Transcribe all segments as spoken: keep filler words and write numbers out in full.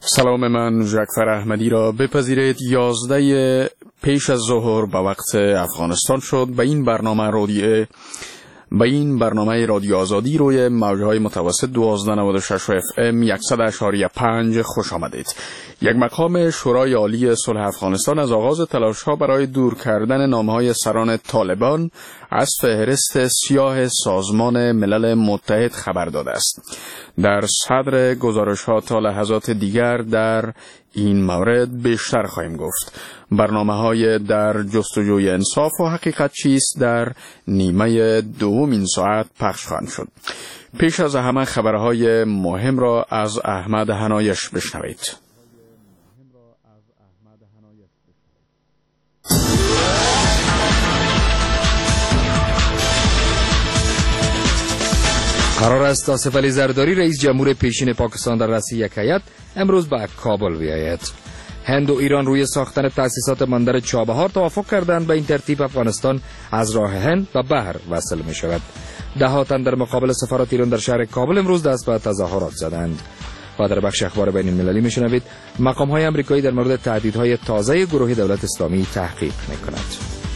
سلام، من جعفر احمدی را بپذیرید. یازده پیش از ظهر به وقت افغانستان شد. به این برنامه رادیو به این برنامه رادیو آزادی روی موجهای متوسط دوازده نود و شش اف ام صد و اشاری پنج خوش آمدید. یک مقام شورای عالی صلح افغانستان از آغاز تلاش‌ها برای دور کردن نامه‌های سران طالبان از فهرست سیاه سازمان ملل متحد خبر داده است. در صدر گزارش‌ها تا لحظات دیگر در این مورد بیشتر خواهیم گفت. برنامه‌های در جستجوی انصاف و حقیقت چیست در نیمه دوم این ساعت پخش خواهند شد. پیش از همه خبرهای مهم را از احمد هنایش بشنوید. قرار است آصف علی زرداری رئیس جمهور پیشین پاکستان در رأس یک هیئت امروز به کابل بیاید. هند و ایران روی ساختن تأسیسات بندر چابهار توافق کردند. به این ترتیب افغانستان از راه هند و بحر وصل می شود. ده تن در مقابل سفارت ایران در شهر کابل امروز دست به تظاهرات زدند. و در بخش اخبار بین المللی می شنوید مقام های امریکایی در مورد تهدیدهای تازه گروه دولت اسلامی تحقیق می کند.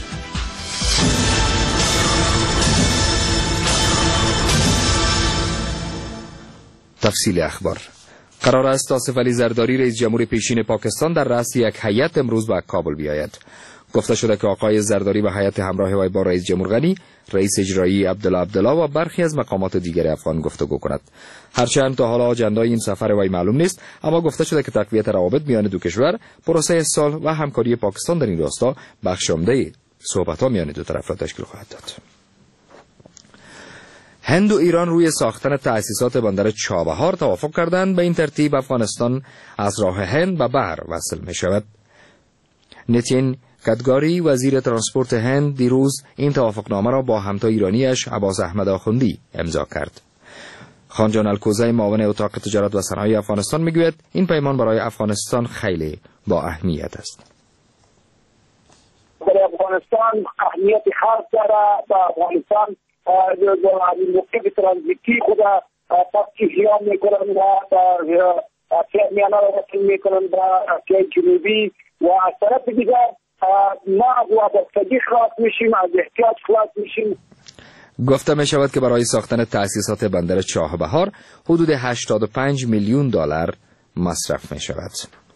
تفصیل اخبار. قرار است آصف علی زرداری رئیس جمهور پیشین پاکستان در رأس یک هیئت امروز به کابل بیاید. گفته شده که آقای زرداری به هیئت همراه وی با رئیس جمهور غنی، رئیس اجرایی عبدالله عبدالله و برخی از مقامات دیگر افغان گفتگو کند. هرچند تا حالا اجندای این سفر وی معلوم نیست، اما گفته شده که تقویت روابط میان دو کشور، پروسه صلح و همکاری پاکستان در این راستا بخش عمده صحبت‌ها میان دو طرف را تشکیل خواهد داد. هند و ایران روی ساختن تأسیسات بندر چابهار توافق کردند. به این ترتیب افغانستان از راه هند به بحر وصل می شود. نیتین گدکاری وزیر ترانسپورت هند دیروز این توافقنامه را با همتا ایرانیش عباس احمد آخوندی امضا کرد. خانجان الکوزی معاون اتاق تجارت و صنایع افغانستان میگوید این پیمان برای افغانستان خیلی با اهمیت است. برای افغانستان اهمیت خاص دارد. با افغانستان موقع ترانزیتی خود پاکی خیام میکنند و آسیای میانه را وصل میکنند با آسیای جنوبی و از طرف دیگر ما از وابستگی خلاص میشیم، از احتیاج خلاص میشیم. گفته می شود که برای ساختن تأسیسات بندر چابهار حدود هشتاد و پنج میلیون دلار مصرف می شود.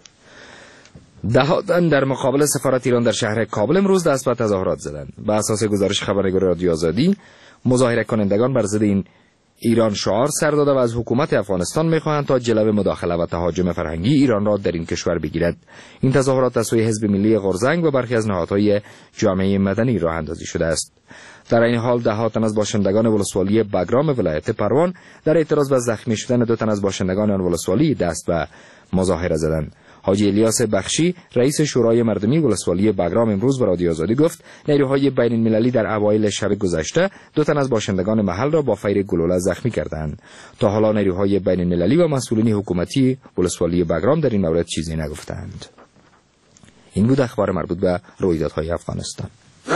ده تن در مقابل سفارت ایران در شهر کابل امروز دست به تظاهرات زدند. به اساس گزارش خبرنگار رادیو آزادی، مظاهره کنندگان بر ضد این ایران شعار سر داده و از حکومت افغانستان می‌خواهند تا جلب مداخله و تهاجم فرهنگی ایران را در این کشور بگیرد. این تظاهرات از سوی حزب ملی غرزنگ و برخی از نهادهای جامعه مدنی راه اندازی شده است. در این حال ده تن از باشندگان ولسوالی بگرام ولایت پروان در اعتراض به زخمی شدن دو تن از باشندگان آن ولسوالی دست به مظاهره زدند. حاجی الیاس بخشی رئیس شورای مردمی ولسوالی بگرام امروز به رادیو آزادی گفت نیروهای بین المللی در اوایل شب گذشته دو تن از باشندگان محل را با فیر گلوله زخمی کردند. تا حالا نیروهای بین المللی و مسئولین حکومتی ولسوالی بگرام در این مورد چیزی نگفتند. این بود اخبار مربوط به رویدادهای افغانستان.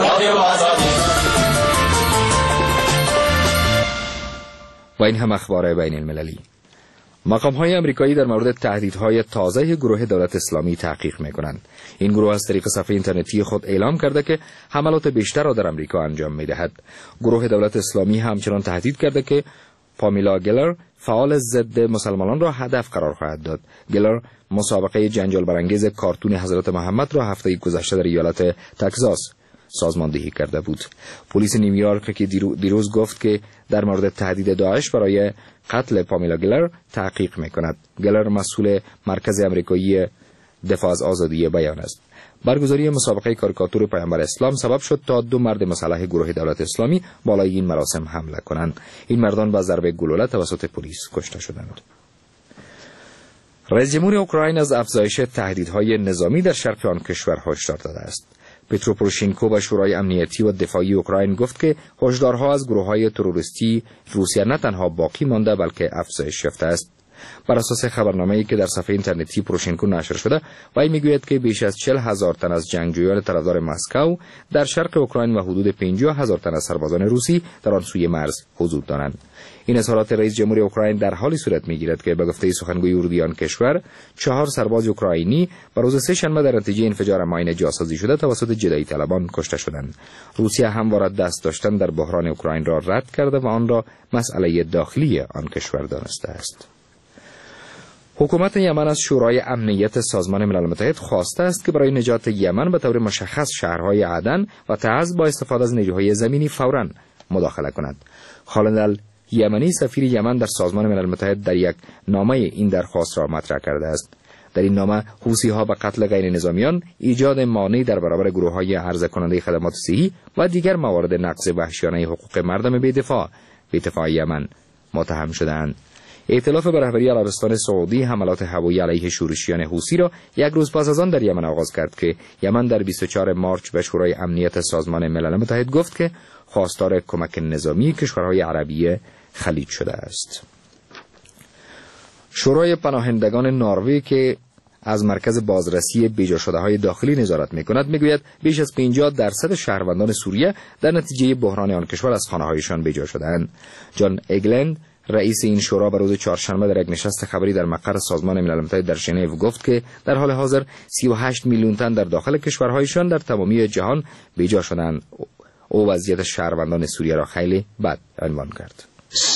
و این هم اخبار بین المللی. مقام‌های امریکایی در مورد تهدیدهای تازه گروه دولت اسلامی تحقیق می‌کنند. این گروه از طریق صفحه اینترنتی خود اعلام کرده که حملات بیشتر را در آمریکا انجام می‌دهد. گروه دولت اسلامی همچنان تهدید کرده که پامیلا گلر فعال ضد مسلمانان را هدف قرار خواهد داد. گلر مسابقه جنجال برانگیز کارتون حضرت محمد را هفته گذشته در ایالت تگزاس سازماندهی کرده بود. پلیس نیویورک که دیروز گفت که در مورد تهدید داعش برای قتل پامیلا گلر تحقیق میکند. گلر مسئول مرکز امریکایی دفاع از آزادی بیان است. برگزاری مسابقه کاریکاتور پیامبر اسلام سبب شد تا دو مرد مسلح گروه دولت اسلامی بالای این مراسم حمله کنند. این مردان با ضربه گلوله توسط پلیس کشته شدند. رئیس جمهور اوکراین از افزایش تهدیدهای نظامی در شرق آن کشور هشدار داده است. پترو پوروشینکو و شورای امنیتی و دفاعی اوکراین گفت که هشدارها از گروه‌های تروریستی روسیه نه تنها باقی مانده بلکه افزایش یافته است. بر اساس خبرنامه‌ای که در صفحه اینترنتی پروشنکو نشر شده، وی میگوید که بیش از چهل هزار تن از جنگجویان طرفدار مسکو در شرق اوکراین و حدود پنجاه هزار تن از سربازان روسی در آن سوی مرز حضور دارند. این اظهارات رئیس جمهوری اوکراین در حالی صورت میگیرد که به گفته سخنگوی اردویان کشور، چهار سرباز اوکراینی بر روز سه شنبه در نتیجه انفجار ماین جاسازی شده توسط جدایی طلبان کشته شدند. روسیه همواره دست داشتن در بحران اوکراین را رد کرده و آن را مسئله داخلی آن کشور دانسته است. حکومت یمن از شورای امنیت سازمان ملل متحد خواسته است که برای نجات یمن به طور مشخص شهرهای عدن و تعز با استفاده از نیروهای زمینی فوراً مداخله کند. خالد یمنی سفیر یمن در سازمان ملل متحد در یک نامه این درخواست را مطرح کرده است. در این نامه حوثی‌ها به قتل غیر نظامیان، ایجاد مانع در برابر گروه‌های عرضه کننده خدمات صحی و دیگر موارد نقض وحشیانه حقوق مردم بی‌دفاع به اتفاق یمن متهم شدند. ائتلاف به رهبری عربستان سعودی حملات هوایی علیه شورشیان حوثی را یک روز پس از آن در یمن آغاز کرد که یمن در بیست و چهارم مارس به شورای امنیت سازمان ملل متحد گفت که خواستار کمک نظامی کشورهای عربی خلیج شده است. شورای پناهندگان نروژ که از مرکز بازرسی بیجا شده های داخلی نظارت می‌کند میگوید بیش از پنجاه درصد شهروندان سوریه در نتیجه بحران آن کشور از خانه‌هایشان بیجا شدند. جان اگلند رئیس این شورا به روز چهارشنبه در یک نشست خبری در مقر سازمان ملل متحد در ژنو گفت که در حال حاضر سی و هشت میلیون تن در داخل کشورهایشان در تمامی جهان بیجا شدند. او وضعیت شهروندان سوریه را خیلی بد عنوان کرد.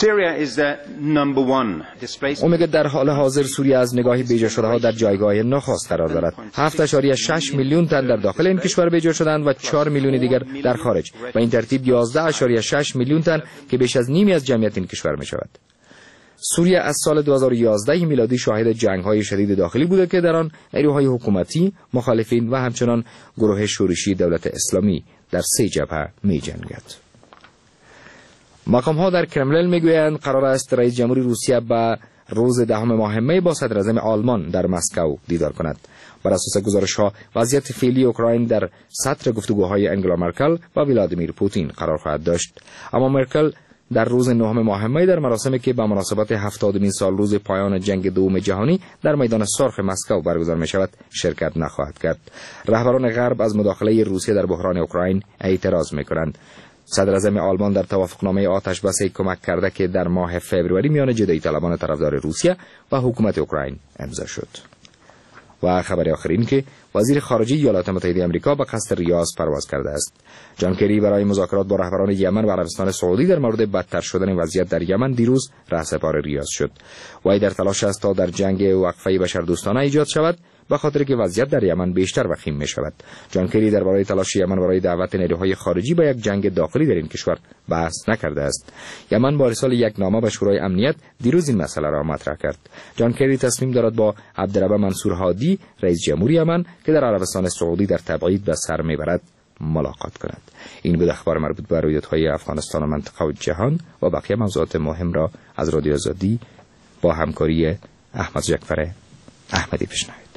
او میگه در حال حاضر سوریه از نگاه بیجا شده ها در جایگاه ناخواست قرار دارد. هفت ممیز شش میلیون تن در داخل این کشور بیجا شدند و چهار میلیون دیگر در خارج و این ترتیب یازده ممیز شش میلیون تن که بیش از نیمی از جمعیت این کشور می شود. سوریه از سال دو هزار و یازده میلادی شاهد جنگ‌های شدید داخلی بوده که در آن نیروهای حکومتی، مخالفین و همچنان گروه شورشی دولت اسلامی در سه جبهه می‌جنگد. مقام‌ها در کرملین میگویند قرار است رئیس جمهوری روسیه به روز دهم ماه می با صدر اعظم آلمان در مسکو دیدار کند. بر اساس گزارش‌ها وضعیت فعلی اوکراین در سطر گفتگوهای انگلا مرکل و ولادیمیر پوتین قرار خواهد داشت. اما مرکل در روز نهم ماه می در مراسمی که به مناسبت هفتادمین سال روز پایان جنگ دوم جهانی در میدان سرخ مسکو برگزار می شود شرکت نخواهد کرد. رهبران غرب از مداخله روسیه در بحران اوکراین اعتراض می کنند. صدر اعظم آلمان در توافقنامه آتش بسی کمک کرده که در ماه فوریه میان جدایی طلبان طرفدار روسیه و حکومت اوکراین امضا شد. و خبر آخر این که وزیر خارجه ایالات متحده آمریکا به قصد ریاض پرواز کرده است. جان کری برای مذاکرات با رهبران یمن و عربستان سعودی در مورد بدتر شدن وضعیت در یمن دیروز رهسپار ریاض شد. وی در تلاش است تا در جنگ وقفه بشردوستانه ایجاد شود به خاطر که وضعیت در یمن بیشتر وخیم می شود. جان کری درباره تلاش یمن برای دعوت نیروهای خارجی به یک جنگ داخلی در این کشور بحث نکرده است. یمن با ارسال یک نامه به شورای امنیت دیروز این مسئله را مطرح کرد. جان کری تصمیم دارد با عبدالرب منصور هادی رئیس جمهوری یمن که در عربستان سعودی در تبعید به سر میبرد ملاقات کند. این بود اخبار مربوط به رویدادهای افغانستان و منطقه و جهان و بقیه موضوعات مهم را از رادیو آزادی با همکاری احمد جعفر احمدی بشنوید.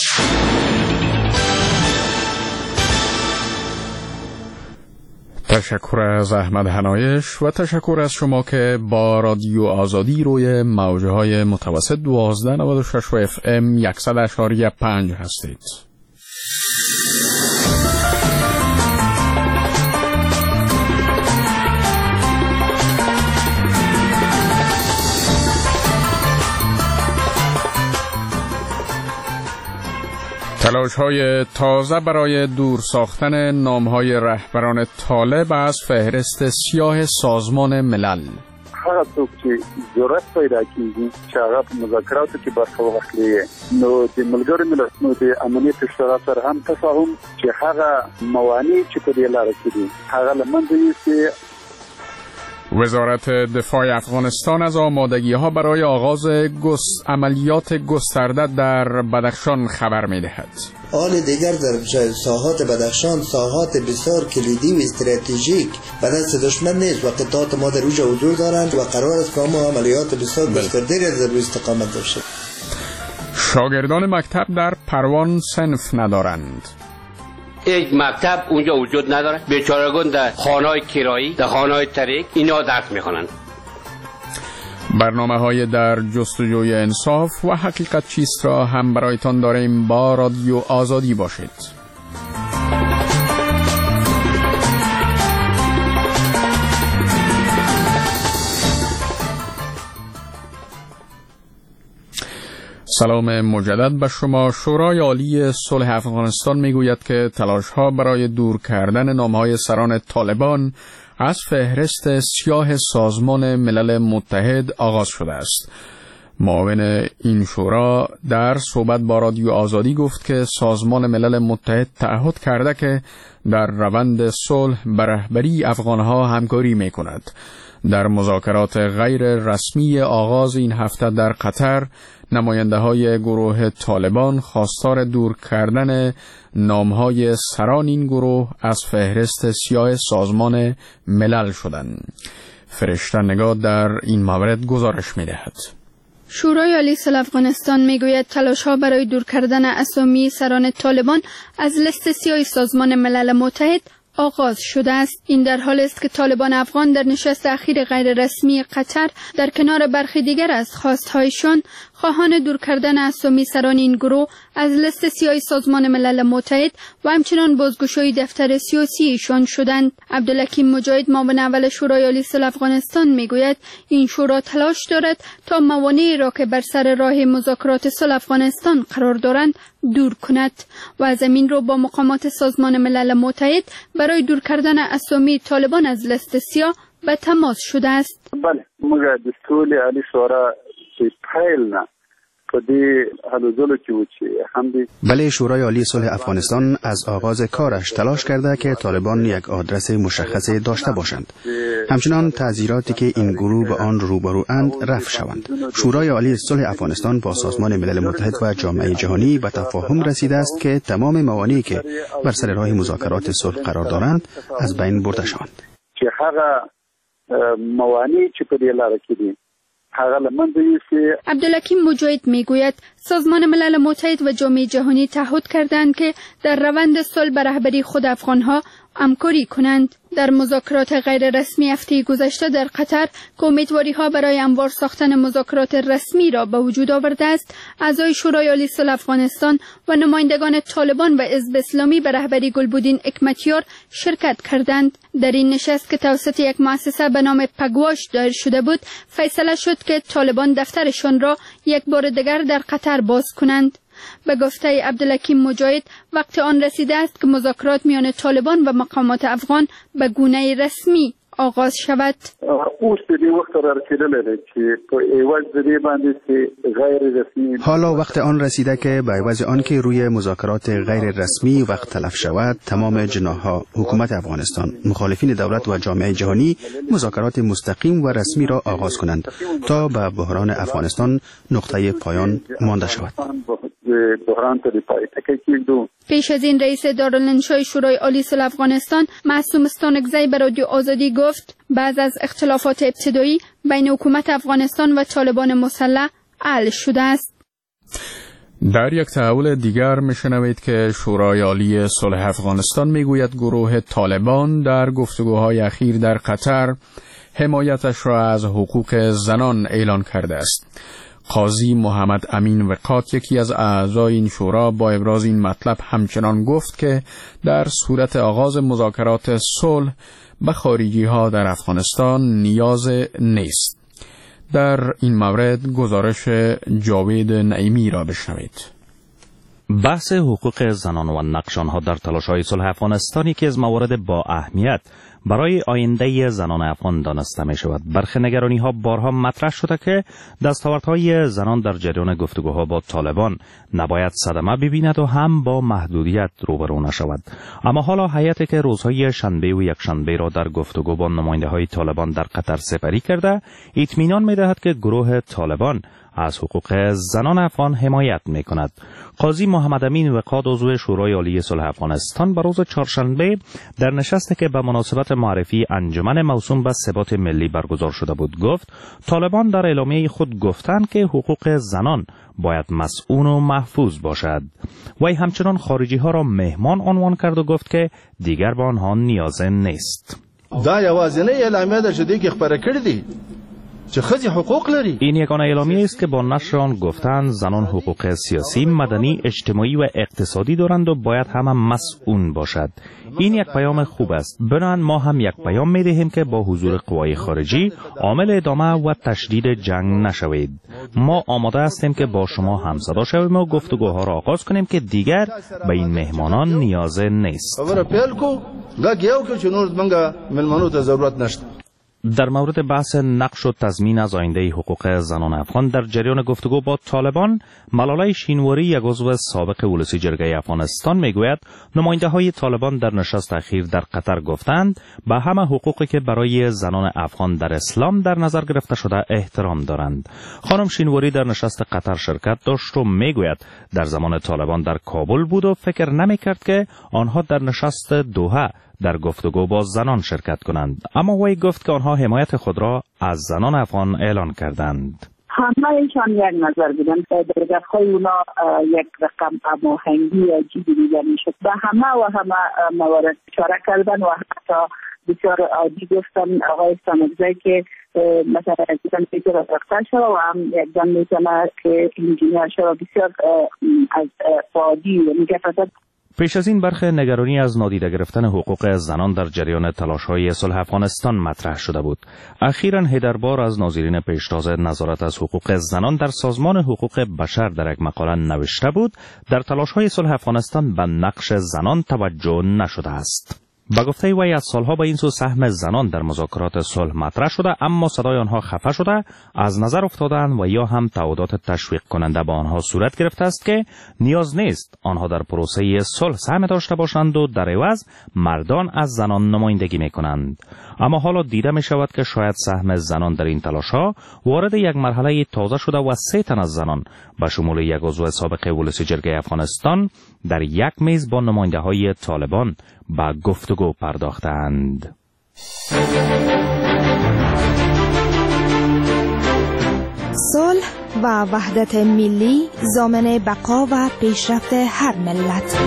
تشکر از احمد حنایش و تشکر از شما که با رادیو آزادی روی موجهای متوسط دوازده نود و شش و اف ام صد اشاری پنج هستید. تلاش‌های تازه برای دور ساختن نام‌های رهبران طالب از فهرست سیاه سازمان ملل. هغه څوک چې ضرورت پیدا کیږي چې هغه مذاکراتو کې برخه واخلي نو د ملګرو ملتونو د امنیت اشاره سره هم تفاهم چې هغه موانع چې په دې لاره کې دي هغه له منځه یوسي. وزارت دفاع افغانستان از آمادگی‌ها برای آغاز گس... عملیات گسترده در بدخشان خبر می‌دهد. حال دیگر در ساحات بدخشان ساحات بسیار کلیدی و استراتژیک به دست دشمن نیست و قطعات ما در اوجا حضور دارند و قرار است که ما عملیات بسیار گسترده را در استقامت داشته. شاگردان مکتب در پروان صنف ندارند. یک مکتب اونجا وجود نداره. بیچارگان در خانه‌های کرایی، در خانه‌های تریک اینا درس میخونند. برنامه های در جستجوی انصاف و حقیقت چیست را هم برایتان داریم. با رادیو آزادی باشید. سلام مجدد به شما. شورای عالی صلح افغانستان میگوید که تلاش‌ها برای دور کردن نام‌های سران طالبان از فهرست سیاه سازمان ملل متحد آغاز شده است. معاون این شورا در صحبت با رادیو آزادی گفت که سازمان ملل متحد تعهد کرده که در روند صلح به رهبری افغانها همکاری می‌کند. در مذاکرات غیر رسمی آغاز این هفته در قطر، نماینده های گروه طالبان خواستار دور کردن نامهای سران این گروه از فهرست سیاه سازمان ملل شدند. فرشته نگاه در این مورد گزارش می دهد. شورای عالی صلح افغانستان میگوید تلاش‌ها برای دور کردن اسامی سران طالبان از لیست سیاه سازمان ملل متحد آغاز شده است. این در حال است که طالبان افغان در نشست اخیر غیر رسمی قطر در کنار برخی دیگر از خواستهایشان خواهان دور کردن اسامی سران این گروه از لیست سیاه سازمان ملل متحد و همچنان بازگشایی دفتر سیاسی ایشان شدند. عبدالحکیم مجاهد، معاون اول شورای عالی صلح افغانستان میگوید این شورا تلاش دارد تا موانعی را که بر سر راه مذاکرات صلح افغانستان قرار دارند دور کند و از این رو با مقامات سازمان ملل متحد برای دور کردن اسامی طالبان از لیست سیاه به تماس شده است. بله، موږ د ټولې عالی شورا چې پیل نه بله، شورای عالی صلح افغانستان از آغاز کارش تلاش کرده که طالبان یک آدرس مشخص داشته باشند. همچنان تعذیراتی که این گروه به آن روبروند رفع شوند. شورای عالی صلح افغانستان با سازمان ملل متحد و جامعه جهانی به تفاهم رسیده است که تمام موانعی که بر سر راه مذاکرات صلح قرار دارند از بین برده شوند. چې هغه موانعی چې په دې لاره کې دي عبدالحکیم مجاهد میگوید سازمان ملل متحد و جامعه جهانی تعهد کردند که در روند صلح به رهبری خود افغانها همکاری کنند. در مذاکرات غیر رسمی هفته گذشته در قطر که امیدواری‌ها برای هموار ساختن مذاکرات رسمی را به وجود آورده است، اعضای شورای عالی صلح افغانستان و نمایندگان طالبان و حزب اسلامی به رهبری گلبودین حکمتیار شرکت کردند. در این نشست که توسط یک مؤسسه به نام پگواش دایر شده بود، فیصله شد که طالبان دفترشان را یک بار دیگر در قطر باز کنند. به گفته عبدالحکیم مجاهد، وقت آن رسیده است که مذاکرات میان طالبان و مقامات افغان به گونه رسمی آغاز شود. حالا وقت آن رسیده که به عوض آن که روی مذاکرات غیر رسمی وقت تلف شود، تمام جناح‌ها، حکومت افغانستان، مخالفین دولت و جامعه جهانی مذاکرات مستقیم و رسمی را آغاز کنند تا به بحران افغانستان نقطه پایان مانده شود. پیش از این رئیس دارالانشای شورای عالی صلح افغانستان معصوم استانکزی به رادیو آزادی گفت بعض از اختلافات ابتدایی بین حکومت افغانستان و طالبان مسلح حل شده است. در یک تحول دیگر میشنوید که شورای عالی صلح افغانستان میگوید گروه طالبان در گفتگوهای اخیر در قطر حمایتش را از حقوق زنان اعلان کرده است. قاضی محمد امین وقات، یکی از اعضای این شورا، با ابراز این مطلب همچنان گفت که در صورت آغاز مذاکرات صلح به خارجی ها در افغانستان نیاز نیست. در این مورد گزارش جاوید نعیمی را بشنوید. بحث حقوق زنان و نقش آنها در تلاش‌های صلح افغانستانی که از موارد با اهمیت برای آینده زنان افغان دانسته می شود. برخی نگرانی ها بارها مطرح شده که دستاوردهای زنان در جریان گفتگوها با طالبان نباید صدمه ببیند و هم با محدودیت روبرو نشود. اما حالا هیئتی که روزهای شنبه و یکشنبه را در گفتگو با نماینده های طالبان در قطر سپری کرده، اطمینان می دهد که گروه طالبان از حقوق زنان افغان حمایت می کند. قاضی محمد امین وقات، عضو شورای عالی صلح افغانستان، به روز چهارشنبه در نشستی که به مناسبت معرفی انجمن موسوم به ثبات ملی برگزار شده بود گفت طالبان در اعلامیه خود گفتند که حقوق زنان باید مسئول و محفوظ باشد. وی همچنان خارجی ها را مهمان عنوان کرد و گفت که دیگر به آنها نیاز نیست. دا یوازینی اعلامیه ده چې دوی کې خپره کړې دي چه خزی حقوق لري. این یگانه اعلامیه است که با نشر آن گفتند زنان حقوق سیاسی، مدنی، اجتماعی و اقتصادی دارند و باید همه مسئول باشد. این یک پیام خوب است. بنابراین ما هم یک پیام می دهیم که با حضور قوای خارجی عامل ادامه و تشدید جنگ نشوید. ما آماده هستیم که با شما همصدا شویم و گفتگوها را آغاز کنیم که دیگر به این مهمانان نیاز نیست. در مورد بحث نقش و تضمین از آینده حقوق زنان افغان در جریان گفتگو با طالبان، ملالای شینواری، یک عضو سابق ولسی جرگه افغانستان، میگوید نماینده های طالبان در نشست اخیر در قطر گفتند به همه حقوقی که برای زنان افغان در اسلام در نظر گرفته شده احترام دارند. خانم شینواری در نشست قطر شرکت داشت و میگوید در زمان طالبان در کابل بود و فکر نمیکرد که آنها در نشست دوحه در گفتگو با زنان شرکت کنند، اما وی گفت که آنها حمایت خود را از زنان افغان اعلان کردند. همه ایشان یک نظر بودن. در دفعه اونا یک رقم هماهنگی عجیبی دیده میشد. به همه و همه موارد اشاره کردن و حتی بسیار عادی گفتن آقای سامگزایی که مثلا دیدن فکر را دکتر شد و هم یک جان میتونه که انجینیر شد و بسیار از عادی میگفت. پیش از این برخی نگرانی از نادیده گرفتن حقوق زنان در جریان تلاش‌های صلح افغانستان مطرح شده بود. اخیراً هیدربار از ناظرین پیشتاز نظارت از حقوق زنان در سازمان حقوق بشر در یک مقاله نوشته بود در تلاش‌های صلح افغانستان به نقش زنان توجه نشده است. با گفته وی از سالها به این سو سهم زنان در مذاکرات صلح مطرح شده، اما صدای آنها خفه شده، از نظر افتادند و یا هم تعهدات تشویق کننده با آنها صورت گرفته است که نیاز نیست آنها در پروسه صلح سهم داشته باشند و در عوض مردان از زنان نمایندگی می کنند. اما حالا دیده می شود که شاید سهم زنان در این تلاش‌ها وارد یک مرحله تازه شده و سه تن از زنان به شمول یک عضو سابق ولسی جرگه افغانستان در یک میز با نماینده های طالبان به گفتگو پرداختند. صلح و وحدت ملی ضامن بقا و پیشرفت هر ملت.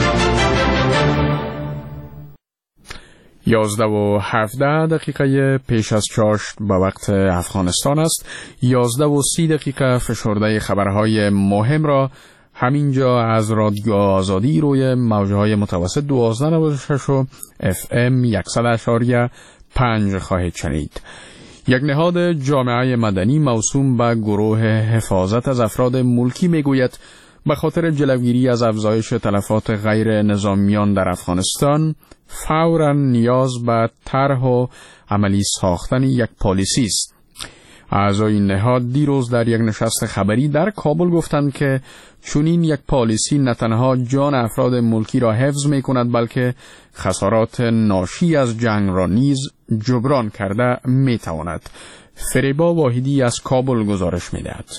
یازده و هفده دقیقه پیش از چاشت به وقت افغانستان است. یازده و سی دقیقه فشرده خبرهای مهم را همینجا از رادیو آزادی روی موجهای متوسط دوازده و شش و اف ام صد اشاریه پنج خواهید شنید. یک نهاد جامعه مدنی موسوم به گروه حفاظت از افراد ملکی میگوید به خاطر جلوگیری از افزایش تلفات غیر نظامیان در افغانستان فوراً نیاز به طرح و عملی ساختن یک پالیسی است. اعضای این نهاد دیروز در یک نشست خبری در کابل گفتند که چنین یک پالیسی نه تنها جان افراد ملکی را حفظ می کند بلکه خسارات ناشی از جنگ را نیز جبران کرده می تواند. فریبا واحدی از کابل گزارش می دهد.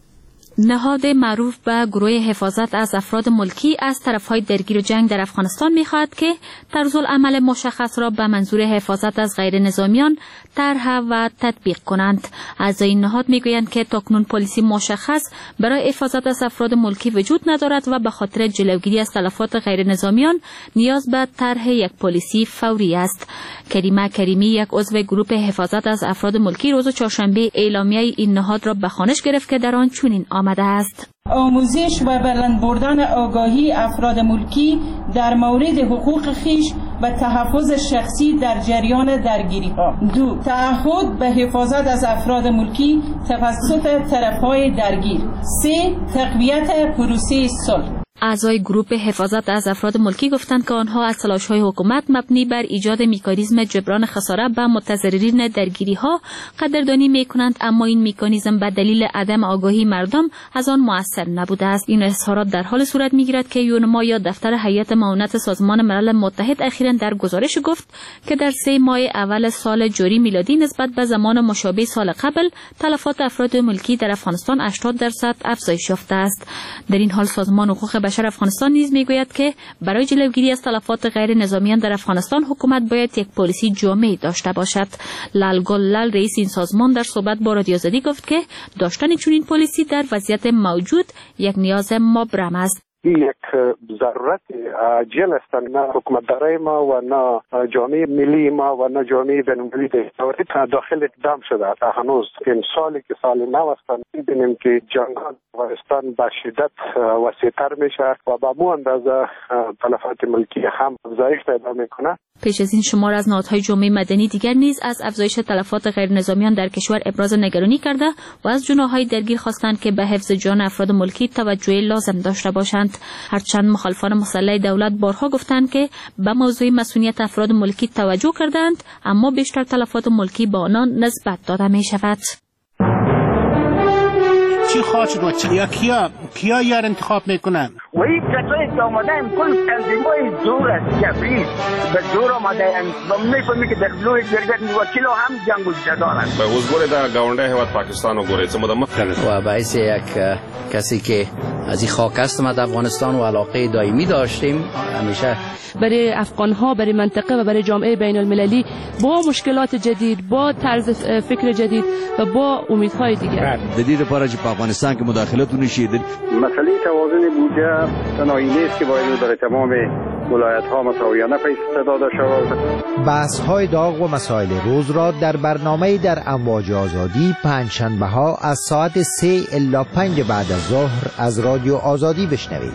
نهاد معروف به گروه حفاظت از افراد ملکی از طرفهای درگیر جنگ در افغانستان می‌خواهد که طرزالعمل مشخص را به منظور حفاظت از غیر نظامیان طرح و تطبیق کنند. اعضای این نهاد میگویند که تاکنون پلیسی مشخص برای حفاظت از افراد ملکی وجود ندارد و به خاطر جلوگیری از تلفات غیر نظامیان نیاز به طرح یک پلیسی فوری است. کریمه کریمی، یک عضو گروه حفاظت از افراد ملکی، روز چهارشنبه اعلامیه این نهاد را به خوانش گرفت که در آن چنین آمده است: آموزش و بلند بردن آگاهی افراد ملکی در مورد حقوق خیش و تحفظ شخصی در جریان درگیری ها. دو، تعهد به حفاظت از افراد ملکی توسط طرفهای درگیر. سه، تقویت پروسه صلح. اعضای گروه حفاظت از افراد ملکی گفتند که آنها از تلاش‌های حکومت مبنی بر ایجاد مکانیزم جبران خسارت به متضررین درگیری‌ها قدردانی می‌کنند، اما این مکانیزم به دلیل عدم آگاهی مردم از آن مؤثر نبوده است. این اظهارات در حال صورت می‌گیرد که یونما یا دفتر هیئت معاونت سازمان ملل متحد اخیراً در گزارش گفت که در سه ماه اول سال جاری میلادی نسبت به زمان مشابه سال قبل تلفات افراد ملکی در افغانستان هشتاد درصد افزایش یافته است. در این حال سازمان حقوق بشر افغانستان نیز میگوید که برای جلوگیری از تلفات غیر نظامیان در افغانستان حکومت باید یک پلیسی جامع داشته باشد. لال گلال، رئیس این سازمان، در صحبت با رادیو آزادی گفت که داشتن چنین پلیسی در وضعیت موجود یک نیاز مبرم است. این یک ضرورت عاجل است، نه حکومتدارای ما و نه جامعه ملی ما و نه جامعه بین‌المللی داخل اقدام شده است. هنوز این سالی که سال نو است می‌بینیم که جنگات افغانستان به شدت وسیع‌تر میشه و به مو اندازه تلفات ملکی هم افزایش پیدا میکنه. پیش از این شمار از نهادهای جامعه مدنی دیگر نیز از افزایش تلفات غیر نظامیان در کشور ابراز نگرانی کرده و از جناح‌های درگیر خواستند که به حفظ جان افراد ملکی توجه لازم داشته باشند. هرچند مخالفان مسلح دولت بارها گفتند که به موضوع مسئولیت افراد ملکی توجه کردند، اما بیشتر تلفات ملکی به آنان نسبت داده می شود. چی خواهد شد و کیا کیا کیا یار انتخاب میکنن؟ و این کسایی که آمده هم کل تنظیمای زور است، جبری به زور آمده هم و میفهمی که در بلوی جرگت وکیل هم جنگ و جدال است. به حضور در گاونده هوت پاکستان و گوره چه مدام و باعث یک کسی که از این خاک هستم از افغانستان و علاقه دائمی داشتیم همیشه برای افغان ها، برای منطقه و برای جامعه بین المللی با مشکلات جدید، با طرز فکر جدید و با امیدهای دیگر. جدید پاره چې په افغانستان کې مداخلتونه شي. مسئله توازن بودجه تنهایی نیست که باید در تمام ولایت ها مساویانه پیش داده شود. بحث های داغ و مسائل روز را در برنامه در امواج آزادی پنجشنبه ها از ساعت سه الی پنج بعد از ظهر از رادیو آزادی بشنوید.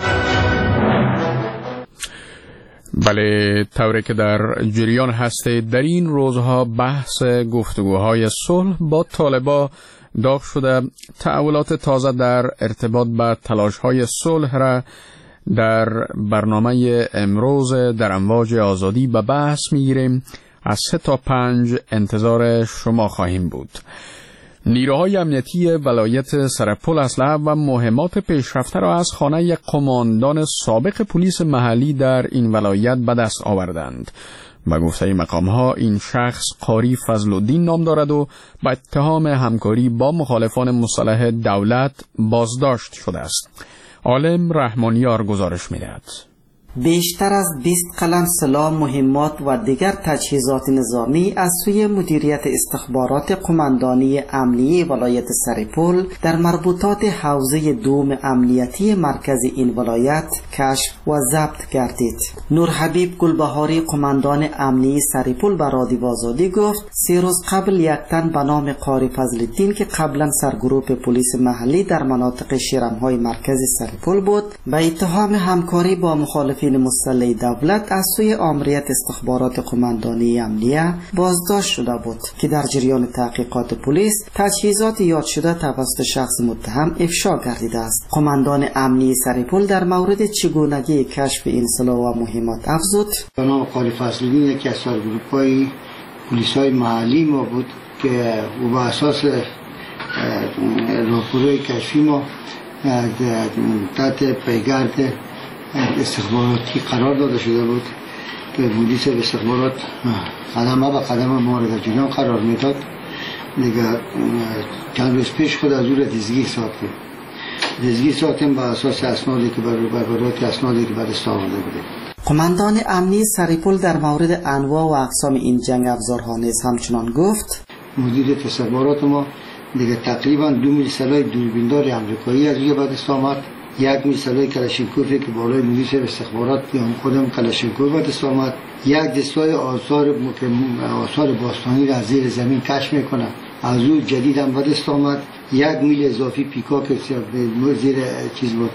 بله، طوری که در جریان هسته در این روزها بحث گفتگوهای صلح با طالبان داغ شده. تحولات تازه در ارتباط با تلاش‌های صلح را در برنامه امروز در امواج آزادی به بحث می‌گیریم. از سه تا پنج انتظار شما خواهیم بود. نیروهای امنیتی ولایت سرپل اسلحه و مهمات پیشرفته را از خانه یک قماندان سابق پلیس محلی در این ولایت به دست آوردند. به گفته مقام‌ها این شخص قاری فضل‌الدین نام دارد و به اتهام همکاری با مخالفان مسلح دولت بازداشت شده است. عالم رحمانیار گزارش می‌دهد. بیشتر از بیست قلم سلاح، مهمات و دیگر تجهیزات نظامی از سوی مدیریت استخبارات قماندانی امنیه ولایت سرپل در مربوطات حوزه دوم امنیتی مرکز این ولایت کشف و ضبط گردید. نور حبیب گلبهاری قماندان امنیه سرپل به رادیو آزادی گفت سه روز قبل یک تن به نام قاری فضل‌الدین که قبلا سرگروه پلیس محلی در مناطق شیرمهای مرکز سرپل بود، به اتهام همکاری با مخالف فین مسلح دولت از سوی آمریت استخبارات قماندانی امنیه بازداشت شده بود که در جریان تحقیقات پلیس تجهیزات یاد شده توسط شخص متهم افشا گردیده است. قماندان امنیه سرپل در مورد چگونگی کشف این سلاح و مهمات افزود: جناب قاری فضل‌الدین یکی از سرگروه‌های پلیس‌های محلی ما بود که او به اساس راپورهای کشفی ما تحت پیگرد استخباراتی قرار داده شده بود که پلیس استخبارات قدم به قدم ما را در جریان قرار میداد. دیگه چند روز پیش خود از او را دزگیر ساختیم دزگیر ساختیم به اساس اسنادی که برای اسنادی که برای آورده بوده. قماندان امنی سرپل در مورد انواع و اقسام این جنگ افزارها نیز همچنان گفت: مدیر استخبارات ما دیگه تقریبا دو میل سلاح دوربیندار آمریکایی از روی بعد آمد، یک میسلای کلاشینکوفی که بالای مدیر استخبارات یا خودم کلاشینکوف به دست آمد، یک دستای آثار آثار باستانی را از زیر زمین کشف میکنه، از او جدید هم به دست آمد، یک میل اضافی پیکاک زیر چیز بود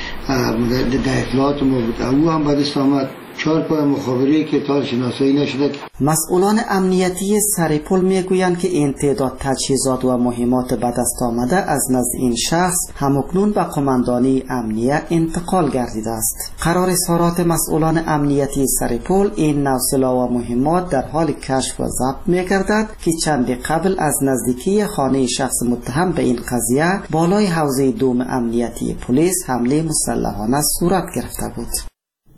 در اطلاعات ما بود، او هم به دست آمد. چهار پای مخابره‌ای که تا شناسایی نشده. مسئولان امنیتی سرپل میگویند که این تعداد تجهیزات و مهمات به دست آمده از نزد این شخص همکنون به قماندانی امنیه انتقال گردیده است. قرار اظهارات مسئولان امنیتی سرپل این نوع سلاح و مهمات در حال کشف و ضبط میگردد که چندی قبل از نزدیکی خانه شخص متهم به این قضیه بالای حوزه دوم امنیتی پلیس حمله مسلحانه صورت گرفته بود.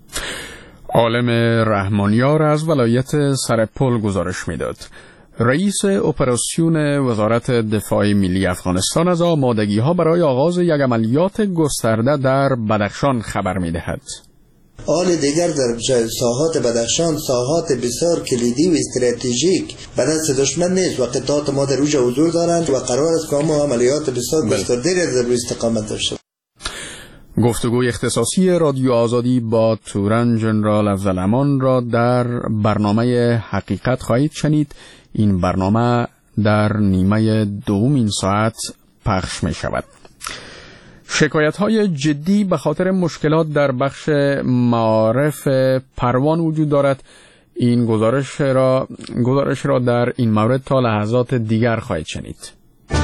عالم رحمانیار از ولایت سرپل گزارش میداد. رئیس اپراسیون وزارت دفاع ملی افغانستان از آمادگی ها برای آغاز یک عملیات گسترده در بدخشان خبر میدهد. آل دیگر در ساحات بدخشان ساحات بسیار کلیدی و استراتژیک به دست دشمن نیست و قطعات ما در اوج حضور دارند و قرار است که ما عملیات بسیار گسترده در روی استقامت داشته. گفتگوی اختصاصی رادیو آزادی با تورن جنرال افضل امان را در برنامه حقیقت خواهید شنید. این برنامه در نیمه دوم این ساعت پخش می شود. شکایت های جدی به خاطر مشکلات در بخش معارف پروان وجود دارد. این گزارش را گزارش را در این مورد تا لحظات دیگر خواهید شنید.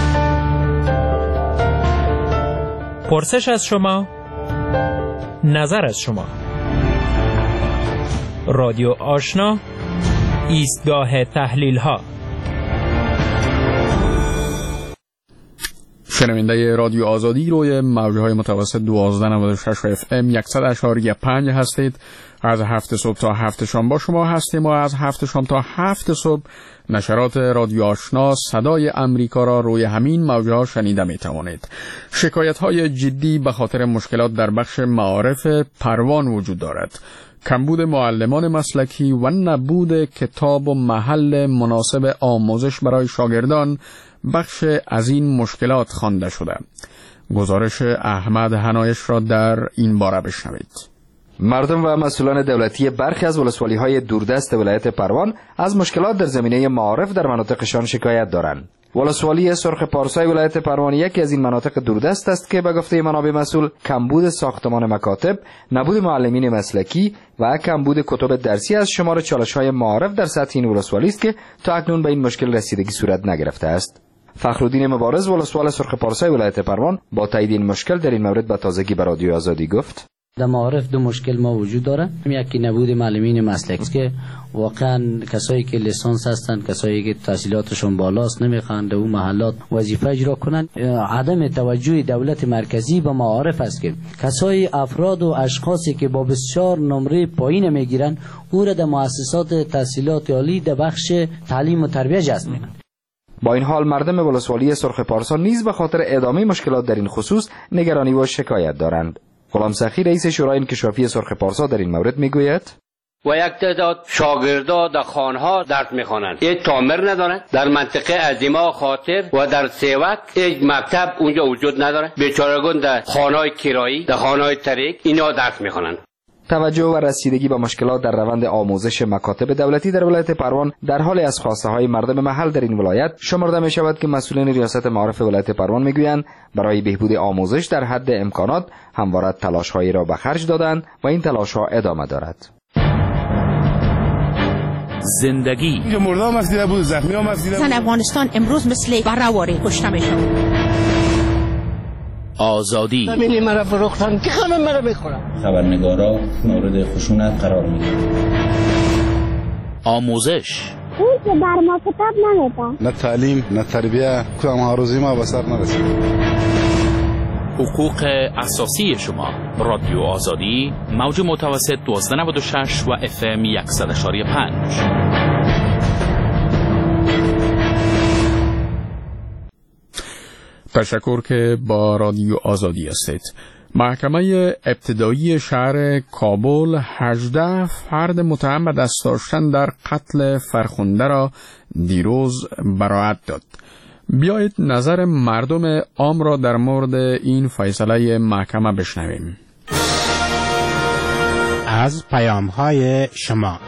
پرسش از شما، نظر از شما. رادیو آشنا، ایستگاه تحلیل ها. شنونده رادیو آزادی روی موج‌های متوسط دوازده نود و شش اف ام صد اشاری پنج هستید. از هفت صبح تا هفت شام با شما هستیم و از هفت شام تا هفت صبح نشرات رادیو آشنا صدای امریکا را روی همین موج‌ها شنیده می توانید. شکایت‌های جدی به خاطر مشکلات در بخش معارف پروان وجود دارد. کمبود معلمان مسلکی و نبود کتاب و محل مناسب آموزش برای شاگردان بخش از این مشکلات خوانده شده. گزارش احمد حنایش را در این باره بشنوید. مردم و مسئولان دولتی برخی از ولسوالی‌های دوردست ولایت پروان از مشکلات در زمینه معارف در مناطقشان شکایت دارند. ولسوالی سرخ پارسای ولایت پروان یکی از این مناطق دوردست است که به گفته منابع مسئول کمبود ساختمان مکاتب، نبود معلمین مسلکی و کمبود کتب درسی از شمار چالش‌های معارف در سطح این ولسوالی است که تا اکنون به این مشکل رسیدگی صورت نگرفته است. فخرالدین مبارز ولسوال سرخ پارسای ولایت پروان با تایید این مشکل در این مورد به تازگی به رادیو آزادی گفت: در معارف دو مشکل ما وجود داره. یکی نبود معلمین مسلکی که واقعا کسایی که لیسانس هستند، کسایی که تحصیلاتشون بالاست نمیخوان در اون محلات وظیفه اجرا کنن. عدم توجه دولت مرکزی به معارف است که کسایی افراد و اشخاصی که با بسیار نمره پایین میگیرن او را در مؤسسات تحصیلات عالی در بخش تعلیم و تربیت جذب میکنن. با این حال مردم ولسوالی سرخ پارسا نیز به خاطر ادامه مشکلات در این خصوص نگرانی و شکایت دارند. غلام سخی رئیس شورای انکشافی سرخ پارسا در این مورد میگوید: و یک تعداد شاگردا در خانه‌ها درس میخوانند، هیچ تعمیر ندارند. در منطقه عظیما خاطر و در سیوک هیچ مکتب اونجا وجود نداره. بیچارگان در خانه‌های کرایی، در خانه‌های تریک اینا درس میخوانند. توجه و رسیدگی به مشکلات در روند آموزش مکاتب دولتی در ولایت پروان در حال از خواسته های مردم محل در این ولایت شمرده می شود که مسئولین ریاست معارف ولایت پروان میگویند برای بهبود آموزش در حد امکانات همواره تلاش هایی را به خرج دادند و این تلاش ها ادامه دارد. زندگی اینجا مردم مسئله بود، زخمی ها مسئله بود. افغانستان امروز مثل برآوری کشته میشود. آزادی ببینی مرا فروختن که خانم مرا بخورم. خبرنگارا مورد خشونت قرار میگیرند. آموزش اون که بر ما کتاب نمیدن. نه تعلیم نه تربیه، کدام هاروزی ما به سر نرسید. حقوق اساسی شما. رادیو آزادی موج متوسط دوازده نود و شش و اف ام صد و پنج. تشکر که با رادیو آزادی هستید. محکمه ابتدایی شهر کابل هجده فرد متهم به دست داشتن در قتل فرخنده را دیروز براءت داد. بیایید نظر مردم عام را در مورد این فیصله محکمه بشنویم. از پیام‌های شما.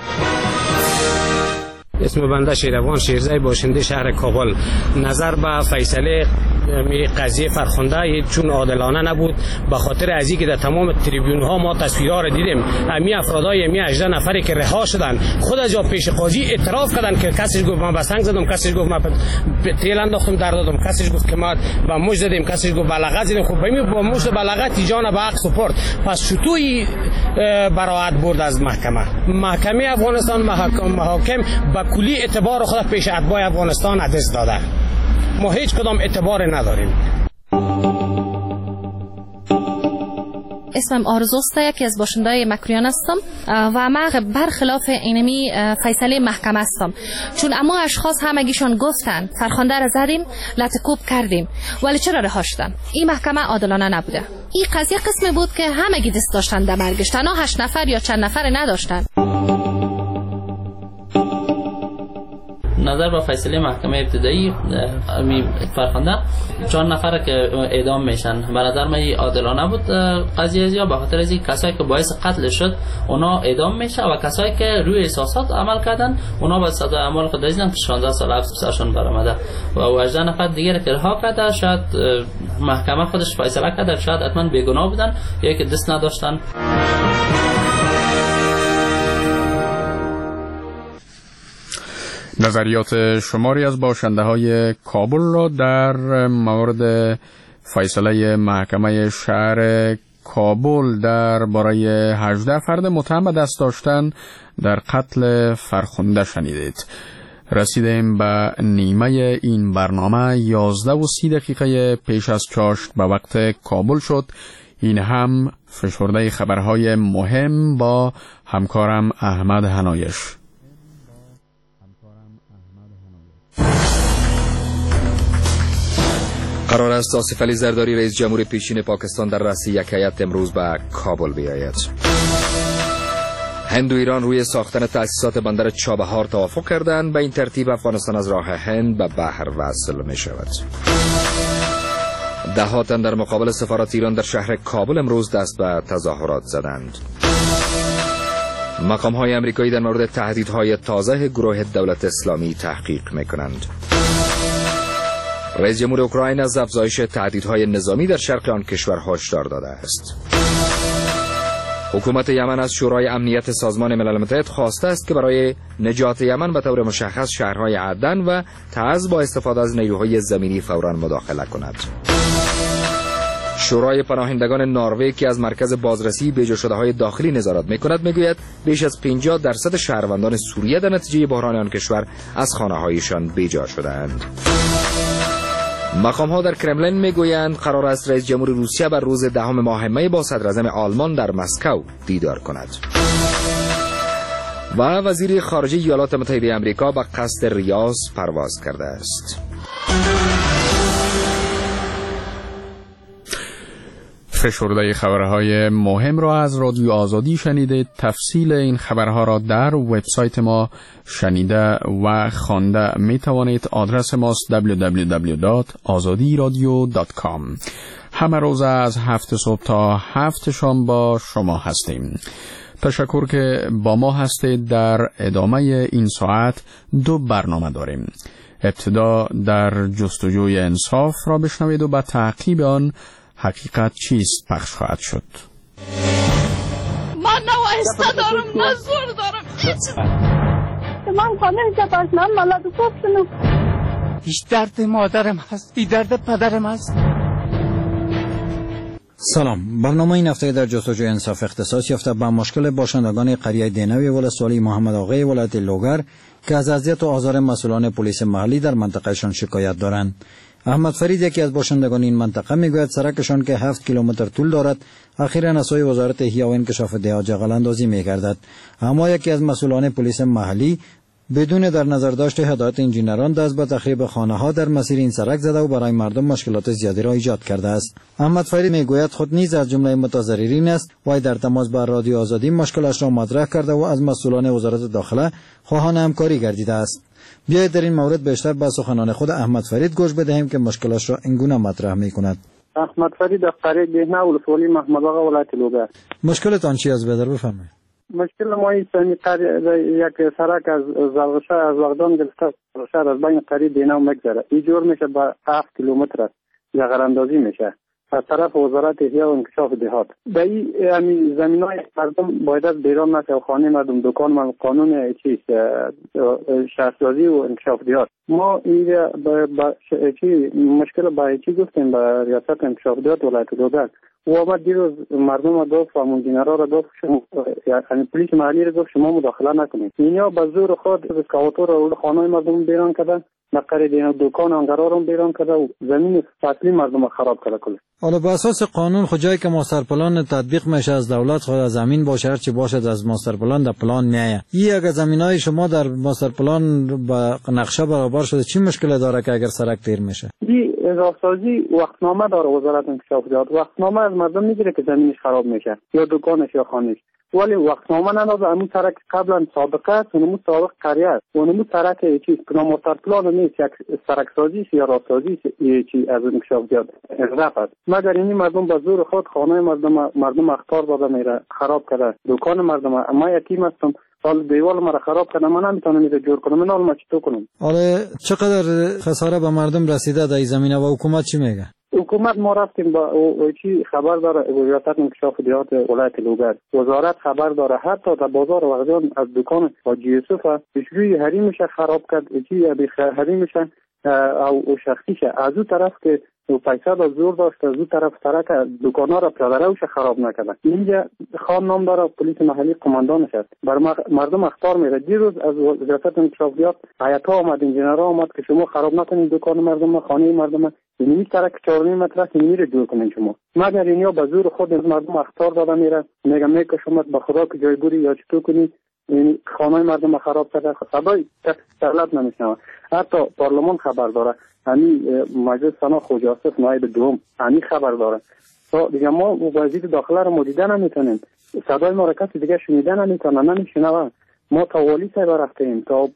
اسم بنده شیروان شیرزای باشنده شهر کابل. نظر به فیصله قضیه فرخنده چون عادلانه نبود، به خاطر از اینکه در تمام تریبیون ها ما تصویرها را دیدیم، امی افرادای امی هجده نفری که رها شدن خود از جا پیش قاضی اعتراف کردن که کسیش گفت من به سنگ زدم، کسیش گفت من تیل انداختم در دادم، کسیش گفت که ما با موج زدیم، کسیش گفت بلغت زدیم. خب ببین با موج بلغت جان به حق سپرد. پس چطوری براءت برد از محکمه؟ محکمه افغانستان محاکم محاکم با کلی اعتبار خود پیش اتباع افغانستان عدس داده. ما هیچ کدام اعتبار نداریم. اسمم آرزوست، یکی از باشنده‌های مکریان هستم و من برخلاف اینمی فیصله محکمه هستم، چون اما اشخاص همگیشان گفتن فرخنده را زدیم، لطکوب کردیم، ولی چرا رها شدن؟ این محکمه عادلانه نبوده. این قضیه قسمی بود که همگی دست داشتن در مرگش، تنها هشت نفر یا چند نفر نداشتن. نظر به فیصله محکمه ابتدایی فرخنده چهار نفر که اعدام میشن به نظر من عادلانه بود قضیه، یا به خاطر از کسایی که باعث قتل شد اونا اعدام میشه و کسایی که روی احساسات عمل کردن اونا به سزای اعمال خود رسیدن که شانزده سال حبس سرشون برآمده و هجده نفر دیگه که رها کرده. شاید محکمه خودش فیصله کرده شاید حتما بیگناه بودن یا که دست نداشتن. نظریات شماری از باشنده های کابل را در مورد فیصله محکمه شهر کابل در برای هجده فرد متهم به دست داشتن در قتل فرخنده شنیدید. رسیدیم به نیمه این برنامه. یازده و سی دقیقه پیش از چاشت به وقت کابل شد. این هم فشرده خبرهای مهم با همکارم احمد هنایش. قرار است آصف علی زرداری رئیس جمهور پیشین پاکستان در رأس یک هیئت امروز به کابل بیاید. هند و ایران روی ساختن تأسیسات بندر چابهار توافق کردند. به این ترتیب افغانستان از راه هند به بحر وصل می شود. ده تن در مقابل سفارت ایران در شهر کابل امروز دست به تظاهرات زدند. مقام‌های آمریکایی در مورد تهدیدهای تازه گروه دولت اسلامی تحقیق می‌کنند. رئیس جمهور اوکراین از افزایش تهدیدهای نظامی در شرق آن کشور هشدار داده است. حکومت یمن از شورای امنیت سازمان ملل متحد خواسته است که برای نجات یمن به طور مشخص شهرهای عدن و تعز با استفاده از نیروهای زمینی فوراً مداخله کند. شورای پناهندگان نروژ که از مرکز بازرسی بیجا شده های داخلی نظارت میکند میگوید بیش از پنجاه درصد شهروندان سوریه در نتیجه بحران آن کشور از خانه‌هایشان بیجا شده‌اند. مقام‌ها در کرملین میگویند قرار است رئیس جمهور روسیه بر روز دهم ماه می با صدر اعظم آلمان در مسکو دیدار کند. و وزیر خارجه ایالات متحده آمریکا به قصد ریاض پرواز کرده است. فشرده خبرهای مهم را از رادیو آزادی شنیدید. تفصیل این خبرها را در وبسایت ما شنیده و خوانده می توانید. آدرس ماست دبلیو دبلیو دبلیو دات آزادی رادیو دات کام. همه روز از هفت صبح تا هفت شام با شما هستیم. تشکر که با ما هستید. در ادامه این ساعت دو برنامه داریم. ابتدا در جستجوی انصاف را بشنوید و به تعقیب آن حقیقت چیست پخش خواهد شد. من نه وایسته دارم نه زور دارم هیچ. من خانه جباش من مالاد کوفتنم. هیچ درد مادرم هست، بی درد پدرم هست. سلام. برنامه این هفته در جستجوی انصاف اختصاص یافته به مشکل باشندگان قریه دینوی ولسوالی محمد آقای ولایت لوگر که از اذیت و آزار مسئولان پلیس محلی در منطقهشان شکایت دارند. احمد فرید یکی از باشندگان این منطقه میگوید سرکشان که هفت کیلومتر طول دارد اخیراً از سوی وزارت احیا و انکشاف دهات جغل اندازی میگردد، اما یکی از مسئولان پلیس محلی بدون در نظر داشت هدایت انجینران دست به تخریب خانه ها در مسیر این سرک زده و برای مردم مشکلات زیادی را ایجاد کرده است. احمد فرید میگوید خود نیز از جمله متضررین است و در تماس با رادیو آزادی مشکلش را مطرح کرده و از مسئولان وزارت داخله خواهان همکاری گردیده است. بیایید در این مورد بیشتر به سخنان خود احمد فرید گوش بدهیم که مشکلش را اینگونه مطرح میکند. احمد فرید از قریه دهنه ولسوالی محمد آقا ولایت لوگر. مشکلتان چی است بدر بفرمایید. مشکل ما این یک سرک از زلغشه از وغدان گرفته شهر از بین قریه دهنه میگذره. این جور میشه به هفت کیلومتر است. جغل اندازی میشه. از طرف وزارت احیا و انکشاف دهات. در این زمینای مردم باید از بیرون نشه و خانه مردم دکان مردم قانون چیز شهرسازی و انکشاف دهات. ما این با چی مشکل با چی گفتیم با ریاست انکشاف دهات ولایت لوگر. و آمد دیروز مردم را گفت و منجینرها را گفت شما یعنی پلیس محلی را گفت شما مداخله نکنید. اینیا به زور خود اسکاواتور را خانه مردم بیرون کردن. نقره دین دکان انگارارم بیرون کرده و زمین فصلی مردم خراب کرده کله. حالا به اساس قانون خود جایی که ماستر پلان تطبیق میشه از دولت خود از زمین باشه هرچی باشد از ماستر پلان در پلان میایه. این اگر زمینای شما در ماستر پلان با نقشه برابر شده چی مشکل داره که اگر سرک تیر میشه؟ دی راهسازی وقتنامه داره وزارت انکشاف دهات. وقتنامه از مردم میگیره که زمینش خراب میشه یا دکانش یا خانهش. ولی وقتنامه نداد. همون سرک قبلا سابقه است، اونمو سابق قریه است، اونمو سرک چیز پلان پلان نیست، یک سرک سازی یا راه سازی چی از اون انکشاف زیاد اضافه است. مگر اینی مردم به زور خود خانه مردم مردم اخطار داده میره، خراب کرده دکان مردم. ما یتیم هستم، حال دیوال مرا خراب کرده، من نمیتونم اینو جور کنم. من حال ما چطور کنم؟ حالا چقدر خساره به مردم رسیده در این زمینه و حکومت چی میگه؟ حکومت ما رفتیم با او چی خبر داره، وزارت انکشاف دیات ولایت لوگر وزارت خبر داره، حتی در بازار وقتان از دکان حاجی یوسف پیشروی حریمش خراب کرد، چی ابی حریمش او شخصیش از اون طرف که پیسه دا زور داشت، از اون طرف سرک دکانا را پیاده روش خراب نکرده. اینجا خان نام داره پلیس محلی قماندانش است، بر مردم اخطار میره. دیروز از وزارت انکشاف دیات هیئت آمد، انجینرها آمد که شما خراب نکنید دکان مردم، خانه مردم، این سرک چهار و نیم متر است، این میره جور کنین شما. مگر اینیا به زور خود مردم اخطار داده میره، میگه میگه شما به خدا که جای بوری یا چطور کنی، این خانه مردم خراب کرده. صدای دولت نمیشنوه. حتی پارلمان خبر داره، همین مجلس سنا خوجا یوسف نایب دوم همین خبر داره. تو دیگه ما وزیر داخله رو مدیدن نمیتونیم، صدای ما را کسی دیگه شنیدن نمیتونه، نمیشنوه. ما تا والی صاحب رفتیم تا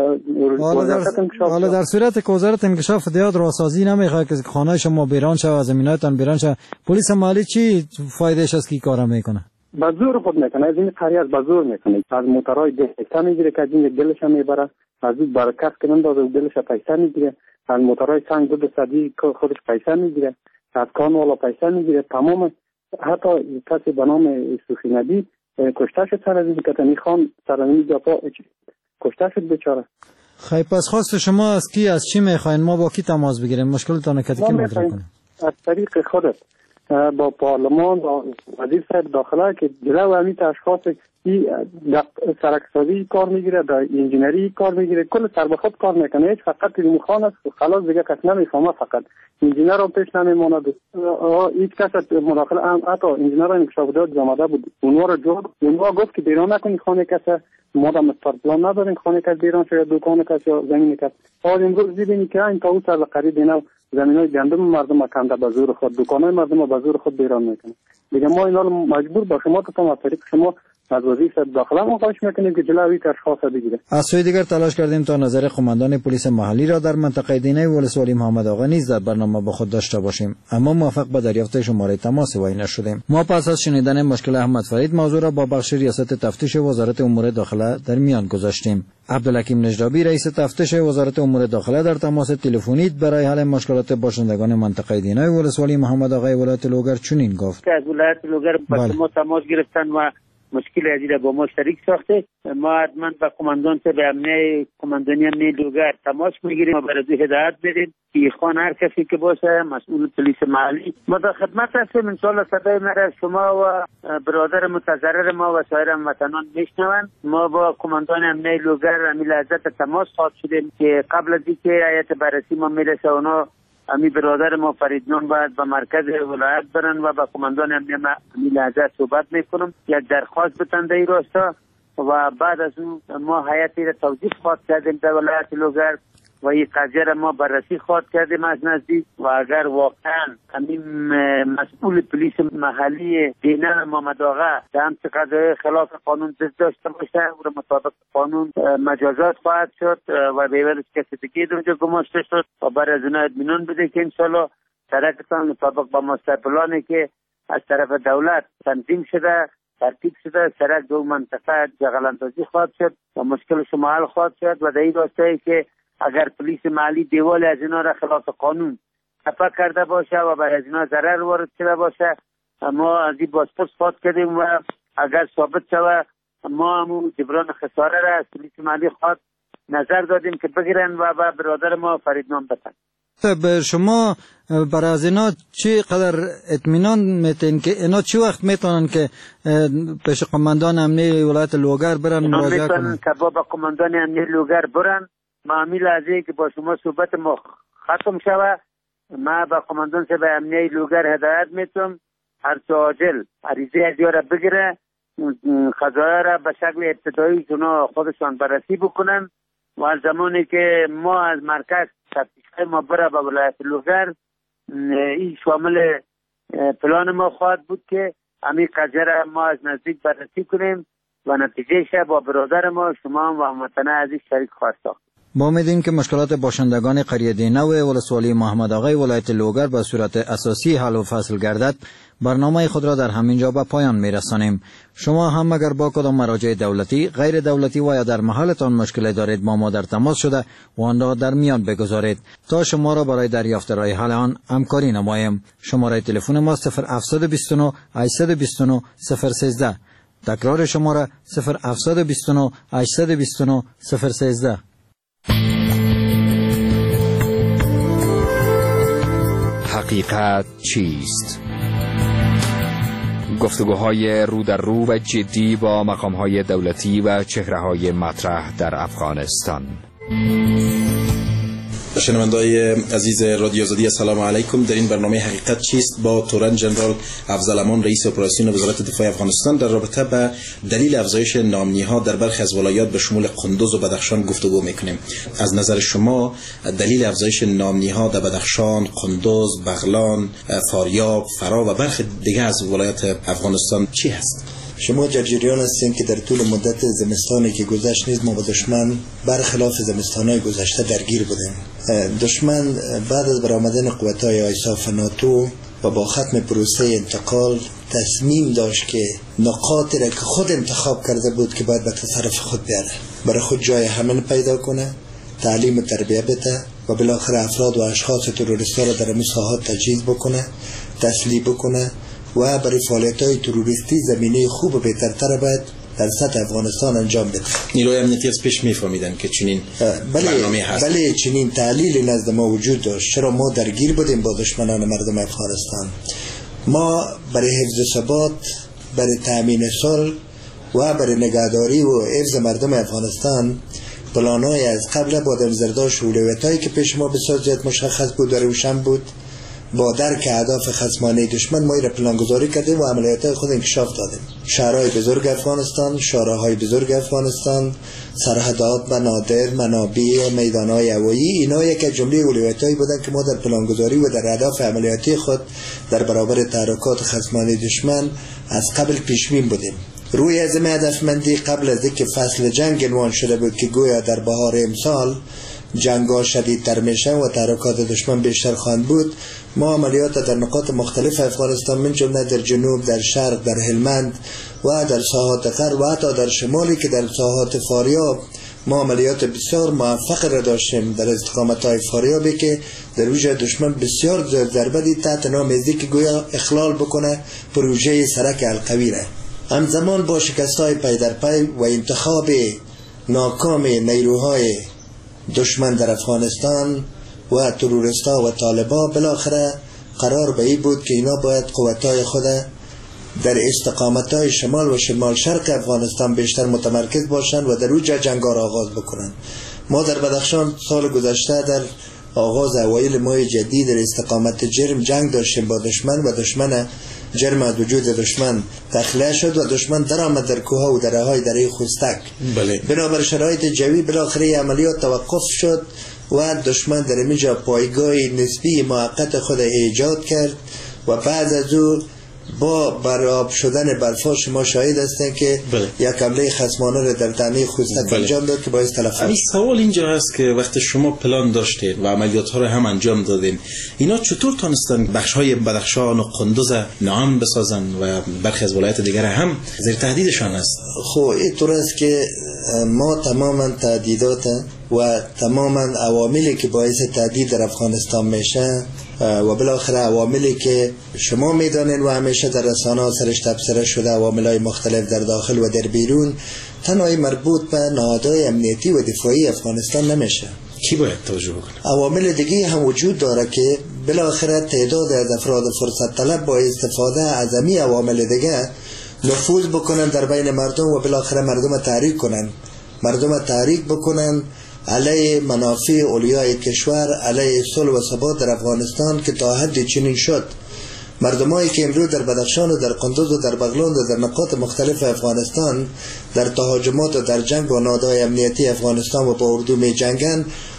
وزارت انکشاف. حالا در صورت که وزارت انکشاف دیات راهسازی نمیخواد که خانه شما بیران شه و زمیناتون بیران شه، پلیس محلی چی فایدهش از کی کارا میکنه؟ به زور خود میکنه، از این قریه از به زور میکنه، از موترهای پیسه میگیره که این دلش میبره، از اون برکت که نندازه و دلش پیسه میگیره، از موترهای سنگ دو صدی خودش پیسه میگیره، از کان والا پیسه میگیره. تمام حتی کسی به نام صوفی نبی کشته شد سر از این کتنی خان سر از این جاپا کشته شد بیچاره. خیلی پس خواست شما از کی از چی میخواین؟ ما با کی تماس بگیریم؟ مشکلتان کتی که مطرح کنیم؟ از طریق خودت با پارلمان با وزیر صاحب داخله که جلو همین اشخاص این سرکسازی کار میگیره، در انجینری کار میگیره، کل سر به خود کار میکنه، هیچ فقط مخان است خلاص دیگه کس نمیفهمه، فقط انجینر هم پیش نمیماند. هیچ کس مداخله هم حتی انجینر انکشاف دیات آمده بود، اونها رو جور اونها گفت که بیرون نکنید خانه کس، ما هم مستر پلان نداریم خانه کس بیرون شه یا دکان کس یا زمین کس. حال امروز دیدین که این تا اون سر قریب اینا زمینای گندم مردم کنده به زور خود، دکانای مردم به زور خود بیرون میکنه. دیگه ما اینا رو مجبور با شما تا از طریق شما از وزیر داخله ما خواهش میکنیم که جلوی اشخاص بگیره. از سوی دیگر تلاش کردیم تا نظر قماندان پلیس محلی را در منطقه دینه ولسوالی محمد آقا نیز در برنامه با خود داشته باشیم، اما موفق به دریافت شماره تماس وی نشدیم. ما پس از شنیدن مشکل احمد فرید موضوع را با بخش ریاست تفتیش وزارت امور داخله در میان گذاشتیم. عبدالحکیم نجدابی رئیس تفتیش وزارت امور داخله در تماس تلفنی برای حل مشکلات باشندگان منطقه دینه ولسوالی محمد آقا ولایت لوگر چنین گفت: از ولایت لوگر با ما تماس گرفتن و مشکل عزیز با ما شریک ساخته. ما حتما با قماندان به امنیه قماندانی امنیه لوگر تماس میگیریم و برای هدایت بدیم که خان هر کسی که باشه مسئول پلیس محلی ما در خدمت هستیم. ان شاء الله صدای ما را شما و برادر متضرر ما و سایر هموطنان میشنوند. ما با قماندان امنیه لوگر امی لحظت تماس خواهد شدیم که قبل از اینکه هیئت بررسی ما میرسه اونا امی برادر ما فریدنام باید به مرکز ولایت برن و با قماندان امنیه ما امی لحظت صحبت میکنم، یک درخواست بتن در این راستا و بعد از اون ما هیئتی را توضیح خواهد کردیم در ولایت لوگر و این قضیه را ما بررسی خواهد کردیم از نزدیک و اگر واقعا همین مسئول پلیس محلی دینه محمد آقا در همچه قضایه خلاف قانون دست داشته باشه و مطابق قانون مجازات خواهد شد و به عوض کسی دیگه درجا گماشته شد و برای از اونها اطمینان بده که انشالله سرکتان مطابق با مستر پلانی که از طرف دولت تنظیم شده ترتیب شده سرک دو منطقه جغل‌اندازی خواهد شد و مشکل شما حل خواهد شد و در این راستایی که اگر پلیس محلی دیوال از اینا را خلاف قانون تپا کرده باشه و برای از اینا ضرر وارد شده باشه ما از این بازپرس خواهد کردیم و اگر ثابت شود ما همون جبران خساره را از پلیس محلی خواهد نظر دادیم که بگیرن و با برادر ما فریدنام بتن. به شما برای از اینا چی قدر اطمینان میتین که اینا چی وقت میتونن که پیش قماندان امنیه ولایت لوگر برن مراجعه کنن؟ که با قماندان امنیه لوگر برن ما همی لحظه که با شما صحبت ما ختم شوه ما با قماندان صاحب امنیه لوگر هدایت میتونم هر چه عاجل عریضه از را بگیره خزایه را به شکل ابتدایی اونا خودشان بررسی بکنن و از زمانی که ما از مرکز تفتیش ما بره به ولایت لوگر این شامل پلان ما خواهد بود که همین قضیه را ما از نزدیک بررسی کنیم و نتیجه شه با برادر ما شما و هموطنان عزیز شریک خواهد ساخت. با امیدیم که مشکلات باشندگان قریه دینو ولسوالی محمد آقای ولایت لوگر به صورت اساسی حل و فصل گردد، برنامه خود را در همین جا به پایان می‌رسانیم. شما هم اگر با کدام مراجع دولتی، غیر دولتی و یا در محلتان مشکلی دارید با ما در تماس شده و آن را در میان بگذارید تا شما را برای دریافت راه حل آن همکاری نماییم. شماره تلفن ما صفر هفت دو نه هشت دو نه صفر یک سه. تکرار شماره صفر هفت دو نه هشت دو نه صفر یک سه. حقیقت چیست؟ گفتگوهای رو در رو و جدی با مقامهای دولتی و چهره‌های مطرح در افغانستان. شنونده‌های عزیز رادیو آزادی، السلام علیکم. در این برنامه حقیقت چیست با تورن جنرال افضل امان رئیس اپراسیون وزارت دفاع افغانستان در رابطه با دلیل افزایش نامنی‌ها در برخی از ولایات به شمول قندوز و بدخشان گفتگو می‌کنیم. از نظر شما دلیل افزایش نامنی‌ها در بدخشان، قندوز، بغلان، فاریاب، فرا و برخی دیگر از ولایات افغانستان چی هست؟ شما در جریان هستین که در طول مدت زمستانی که گذشت نیز ما با دشمن برخلاف زمستان‌های گذشته درگیر بودیم. دشمن بعد از برآمدن قوت‌های آیساف ناتو و با ختم پروسه انتقال تصمیم داشت که نقاطی را که خود انتخاب کرده بود که باید به تصرف خود بیاره، برای خود جای حمل پیدا کنه، تعلیم و تربیه بده و بالاخره افراد و اشخاص تروریستا را در این ساحات تجهیز بکنه، تسلیح بکنه و برای فعالیت‌های تروریستی زمینه خوب و بهترتر باید در سطح افغانستان انجام بده. نیروی امنیتی از پیش می‌فهمیدن که چنین برنامه‌ای هست. بله، چنین تحلیلی نزد ما وجود داشت. چرا ما درگیر بودیم با دشمنان مردم افغانستان. ما برای حفظ ثبات، برای تامین صلح و برای نگهداری و حفظ مردم افغانستان پلان‌های از قبل با دمزرداش و اولویت‌هایی که پیش ما بسیار زیاد مشخص بود و روشن بود، با درک اهداف خصمانه دشمن ما را پلانگذاری کردیم و عملیات‌های خود انکشاف دادیم. شهرهای بزرگ افغانستان، شهرهای بزرگ افغانستان، سرحدات، مناطق، منابع، میدان‌های هوایی، اینا یک از جمله اولویت‌هایی بودند که ما در پلانگذاری و در اهداف عملیاتی خود در برابر تحرکات خصمانه دشمن از قبل پیشبین بودیم. روی از این هدفمندی قبل از اینکه فصل جنگ عنوان شده بود که گویا در بهار امسال جنگ‌ها شدیدتر میشن و تحرکات دشمن بیشتر خواهند بود، ما عملیات در نقاط مختلف افغانستان من جمله در جنوب، در شرق، در هلمند و در ساحات غرب و حتی در شمالی که در ساحات فاریاب ما عملیات بسیار موفق را داشتیم در استقامت‌های فاریابی که در وجه دشمن بسیار ضربه دید تحت نام ازی که گویا اخلال بکنه پروژه سرک القوی را. همزمان با شکست‌های پی در پی و انتخاب ناکام نیروهای دشمن در افغانستان و تروریستا و طالبا، بالاخره قرار به این بود که اینا باید قوت‌های خود در استقامت‌های شمال و شمال شرق افغانستان بیشتر متمرکز باشند و در اوجه جنگ‌ها را آغاز بکنند. ما در بدخشان سال گذشته در آغاز اوایل ماه جدید در استقامت جرم جنگ داشتیم با دشمن و دشمن جرم از وجود دشمن تخلیه شد و دشمن در آمد در کوه و دره‌های دره خوستک. بله. بنابر شرایط جوی بالاخره عملیات توقف شد و دشمن در اینجا پایگاه نسبی موقت خود ایجاد کرد و بعد از او با برآب شدن برفا شما شاهد هستین که بله. یک حمله خصمانه را در تنه خوستک بله. انجام داد که باعث تلف شد. سوال اینجا هست که وقتی شما پلان داشتید و عملیات ها را هم انجام دادین، اینا چطور تونستن بخش های بدخشان و قندوز نام بسازن و برخی از ولایات دیگر هم زیر تهدیدشان است؟ خب اینطور است که ما تماما تهدیدات و تماما عواملی که باعث تهدید در افغانستان میشه و بالاخره عواملی که شما میدانین و همیشه در رسانه‌ها سرش تبصره شده، عوامل‌های مختلف در داخل و در بیرون، تنهایی مربوط به نهادهای امنیتی و دفاعی افغانستان نمیشه. کی باید توجه بکنه؟ عوامل دیگه هم وجود داره که بالاخره تعداد از افراد فرصت طلب با استفاده از همین عوامل دیگه نفوذ بکنن در بین مردم و بالاخره مردم تحریک کنن، مردم تحریک بکنن علیه منافع اولیای کشور، علیه صلح و ثبات در افغانستان که تا حد چنین شد. مردمایی که امروز در بدخشان و در قندوز و در بغلان و در نقاط مختلف افغانستان در تهاجمات و در جنگ با نهادهای امنیتی افغانستان و با اردو می جنگن،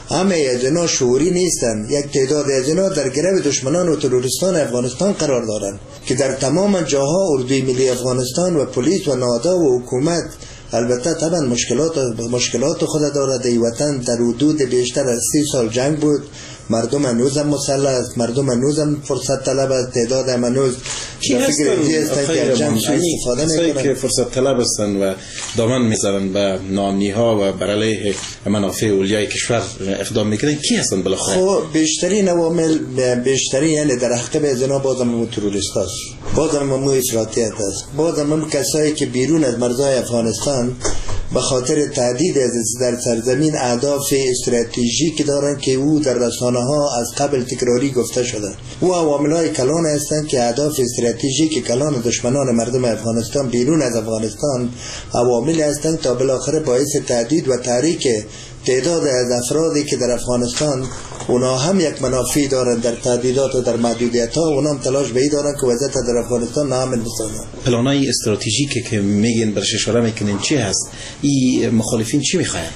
همه از اینا شعوری نیستن. یک تعداد از اینا در گرو دشمنان و تروریستان افغانستان قرار دارند که در تمام جاها اردوی ملی افغانستان و پلیس و نادا و حکومت البته طبعا مشکلات مشکلات خود دارد. این وطن در حدود بیشتر از سی سال جنگ بود، مردم هنوز هم مسلح است، مردم هنوز هم فرصت طلب است، تعداد هم هنوز کی هستن که جنگ استفاده میکنن که فرصت طلب هستن و دامن میزنن به ناامنی ها و بر علیه منافع اولیای کشور اقدام میکنن؟ کی هستن بالاخره؟ خب بیشترین عوامل بیشترین یعنی در حقیقت از اینا بازم مو تروریست است، بازم مو افراطیت است، بازم هم کسایی که بیرون از مرزهای افغانستان به خاطر تهدید در سرزمین اهداف استراتژیک دارند که او در رسانه ها از قبل تکراری گفته شده. او عوامل‌های کلان هستند که اهداف استراتژیک کلان دشمنان مردم افغانستان بیرون از افغانستان عوامل هستند تا بالاخره باعث تهدید و تحریک تعداد از افرادی که در افغانستان اونا هم یک منافع دارند در تهدیدات و در محدودیت ها، اونا هم تلاش به این دارند که وضعیت در افغانستان ناامن بسازند. پلانای استراتژیکی که میگن برش اشاره میکنین چی هست؟ این مخالفین چی میخواین؟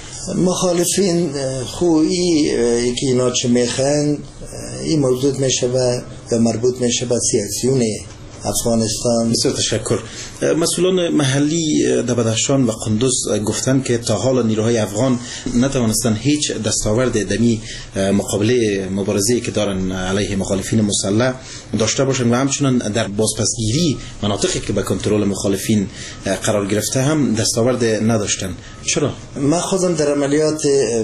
مخالفین خویی که اینا چه میخواین این موضوع میشه و مربوط میشه به سیاسیون افغانستان. بسیار تشکر. مسئولان محلی در بدخشان و قندوز گفتن که تا حالا نیروهای افغان نتوانستن هیچ دستاورد دمی مقابله مبارزه‌ای که دارن علیه مخالفین مسلح داشته باشن و همچنان در بازپسگیری مناطقی که به کنترل مخالفین قرار گرفته هم دستاورد نداشتن. چرا؟ من خودم در عملیات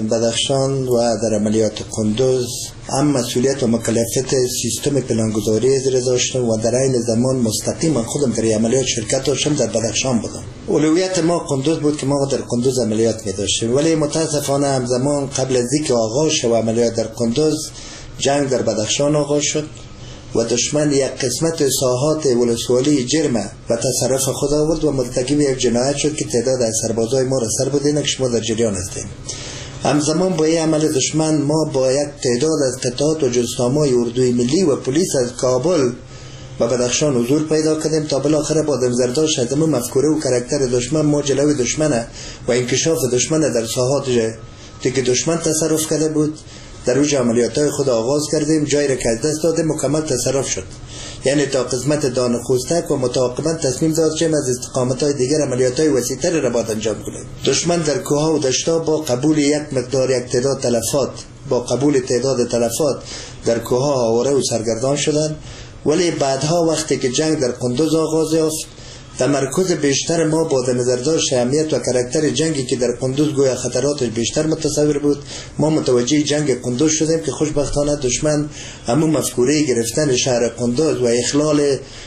بدخشان و در عملیات قندوز هم مسئولیت و مکلفیت سیستم پلانگذاری زیر داشتم و در این زمان مستقیما خودم در عملیات شرکت داشتم. در بدخشان بودم. اولویت ما قندوز بود که ما در قندوز عملیات می داشتیم، ولی متاسفانه همزمان قبل از اینکه آغاز شد عملیات در قندوز جنگ در بدخشان آغاز شد و دشمن یک قسمت ساحات ولسوالی جرمه و تصرف خود آورد و مرتکب یک جنایت شد که تعداد از سربازای ما را سر بردیم که شما در جریان هستیم. همزمان با این عمل دشمن ما با یک تعداد از قطعات و جزئیات اردوی ملی و پلیس از کابل و بدخشان حضور پیدا کردیم تا بالاخره با دمزرداش از همون مفکوره و کاراکتر دشمن ما جلوی دشمن و انکشاف دشمن در ساحات که دشمن تصرف کرده بود در اوج عملیات‌های خود آغاز کردیم. جایی را که از دست دادیم مکمل تصرف شد، یعنی تا قسمت دان خوستک و متعاقباً تصمیم داشتیم از استقامت‌های دیگر عملیات‌های وسیع‌تر را باید انجام کنیم. دشمن در کوه‌ها و دشت‌ها با قبول یک مقدار یک تعداد تلفات با قبول تعداد تلفات در کوه‌ها آواره و سرگردان شدند، ولی بعدها وقتی که جنگ در قندوز آغاز یافت تمرکز بیشتر ما با نظرداشت اهمیت و کاراکتر جنگی که در قندوز گویا خطراتش بیشتر متصور بود ما متوجه جنگ قندوز شدیم که خوشبختانه دشمن همون مفکوره گرفتن شهر قندوز و اخلال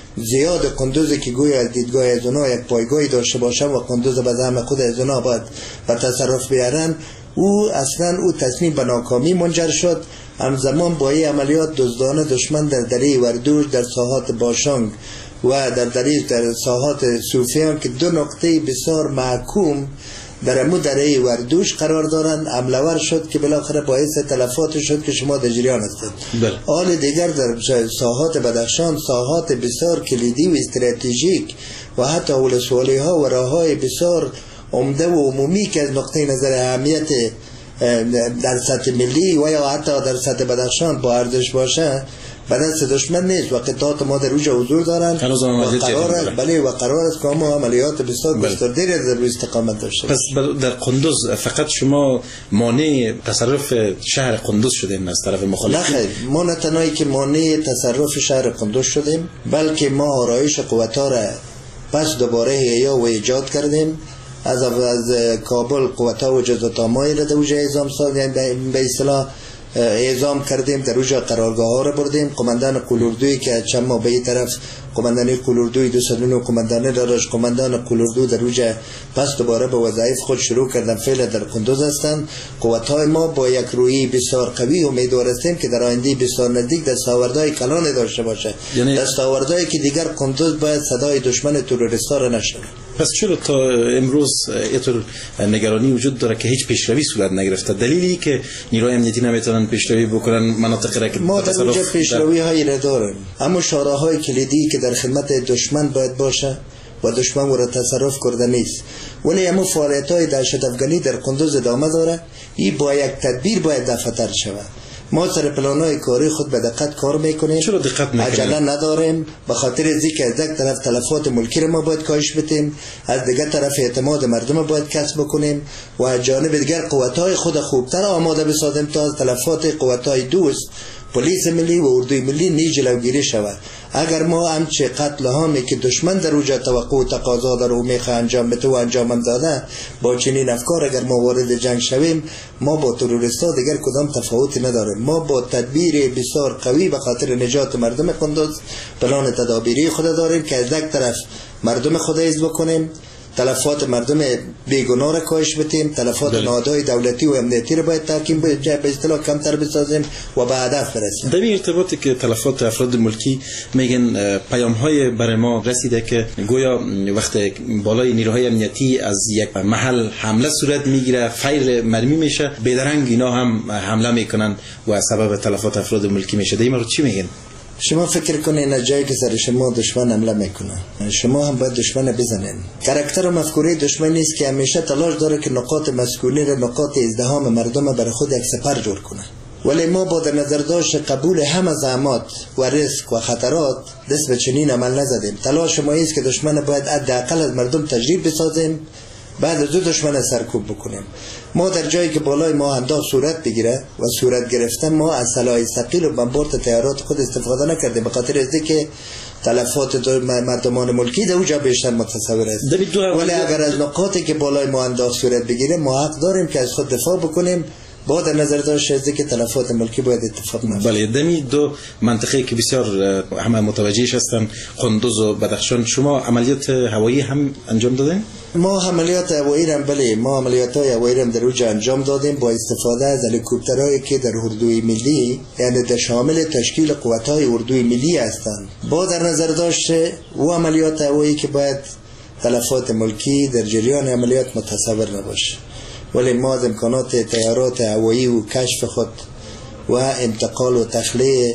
زیاد قندوزی که گویا از دیدگاه از اونا یک پایگاهی داشته باشن و قندوز به زعم خود از اونا باید به تصرف بیارن، او اصلا او تصمیم به ناکامی منجر شد. همزمان با این عملیات دزدانه دشمن در دره وردوش در ساحات باشانگ و در دره در ساحات صوفیان که دو نقطه بسیار محکوم در امو دره وردوش قرار دارند حمله‌ور شد که بالاخره باعث تلفات شد که شما در جریان هستید. حال دیگر در ساحات بدخشان ساحات بسیار کلیدی و استراتژیک و حتی ولسوالی ها و راههای بسیار عمده و عمومی که از نقطه نظر اهمیت در سطح ملی و یا حتی در سطح بدخشان با ارزش باشه به دست دشمن نیست و قطعات ما در اوج حضور دارند و قرار است بله و قرار است که ما عملیات بسیار گسترده‌ای در روی استقامت داشته. پس در قندوز فقط شما مانع تصرف شهر قندوز شدیم از طرف مخالفین؟ نه، ما نه تنهایی که مانع تصرف شهر قندوز شدیم بلکه ما آرایش قوت‌ها را پس دوباره احیا و ایجاد کردیم. از از کابل قوت‌ها و جزئیات‌های را در اوج اعزام سال یعنی به اصطلاح اعزام کردیم، در اوج قرارگاه ها را بردیم. قماندان قلوردویی که چند ماه به این طرف قماندانی قلوردوی دویست و نه قماندانی داشت، قماندان قلوردو در اوج پس دوباره به وظایف خود شروع کردن فعلا در قندوز هستند. قوت‌های ما با یک روحی بسیار قوی امیدوار هستیم که در آینده بسیار نزدیک دستاوردهای کلان داشته باشه، یعنی دستاوردهایی که دیگر قندوز باید صدای دشمن تروریستا را نشنوه. پس چرا تا امروز اینطور نگرانی وجود داره که هیچ پیشروی صورت نگرفته؟ دلیلی که نیروهای امنیتی نمیتونن پیشروی بکنن مناطق را که ما در اونجا پیشروی هایی را داریم، اما شاراهای کلیدی که در خدمت دشمن باید باشه و دشمن او را تصرف کرده نیست. ولی اما فعالیت‌های دهشت افغانی در قندوز ادامه داره. این با یک تدبیر باید دفتر شود. ما سر پلان‌های کاری خود به دقت کار میکنیم. چرا دقت میکنیم؟ عجله نداریم، به خاطر از اینکه از یک طرف تلفات ملکی را ما باید کاهش بدیم، از دیگر طرف اعتماد مردم باید کسب بکنیم و از جانب دیگر قوت‌های خود خوبتر آماده بسازیم تا از تلفات قوت‌های دوست پلیس ملی و اردوی ملی نیز جلوگیری شود. اگر ما همچه قتل هامی که دشمن در اوجا توقع و تقاضا داره و میخواه انجام بده و انجام هم داده، با چنین افکار اگر ما وارد جنگ شویم، ما با تروریستا دیگر کدام تفاوتی نداریم. ما با تدبیر بسیار قوی به خاطر نجات مردم قندوز پلان تدابیری خود داریم که از یک طرف مردم خود حفظ بکنیم، تلفات مردم بیگناه را کاهش بدیم، تلفات نهادهای دولتی و امنیتی را باید تحکیم به اصطلاح کمتر بسازیم و به هدف برسیم. در این ارتباطی که تلفات افراد ملکی میگن پیام های برای ما رسیده که گویا وقت بالای نیروهای امنیتی از یک محل حمله صورت میگیره، فیر مرمی میشه، بیدرنگ اینا هم حمله میکنن و سبب تلفات افراد ملکی میشه. در این مورد چی میگن؟ شما فکر کنین از جایی که سر شما دشمن حمله میکنه، شما هم باید دشمن بزنین. کاراکتر و مفکوره دشمن نیست که همیشه تلاش داره که نقاط مسکونی را، نقاط ازدحام مردم برای خود یک سپر جور کنه. ولی ما با در نظر داشت قبول همه زحمات و ریسک و خطرات دست به چنین عمل نزدیم. تلاش ما است که دشمن باید حداقل از مردم تجریب بسازیم، بعد از دو دشمن سرکوب بکنیم. ما در جایی که بالای ما انداز صورت بگیره و صورت گرفتن، ما از سلاح ثقیل و بمبارد طیارات خود استفاده نکردیم به خاطر از اینکه تلفات مردمان ملکی در اونجا بیشتر متصور است. ولی اگر از نقاطی که بالای ما انداز صورت بگیره، ما حق داریم که از خود دفاع بکنیم با در نظر داشت از که تلفات ملکی باید اتفاق نشه. بله، دمی دو منطقه که بسیار همه متوجهش هستن، قندوز و بدخشان، شما عملیات هوایی هم انجام دادین؟ ما عملیات هوایی هم بله، ما عملیات های هوایی هم در اونجا انجام دادیم با استفاده از هلیکوپترهایی که در اردوی ملی، یعنی در شامل تشکیل قوت‌های اردوی ملی هستند. با در نظر داشت و عملیات هوایی که باید تلفات ملکی در جریان عملیات متصور نباشه. ولی ما از امکانات طیارات هوایی و کشف خود و انتقال و تخلیه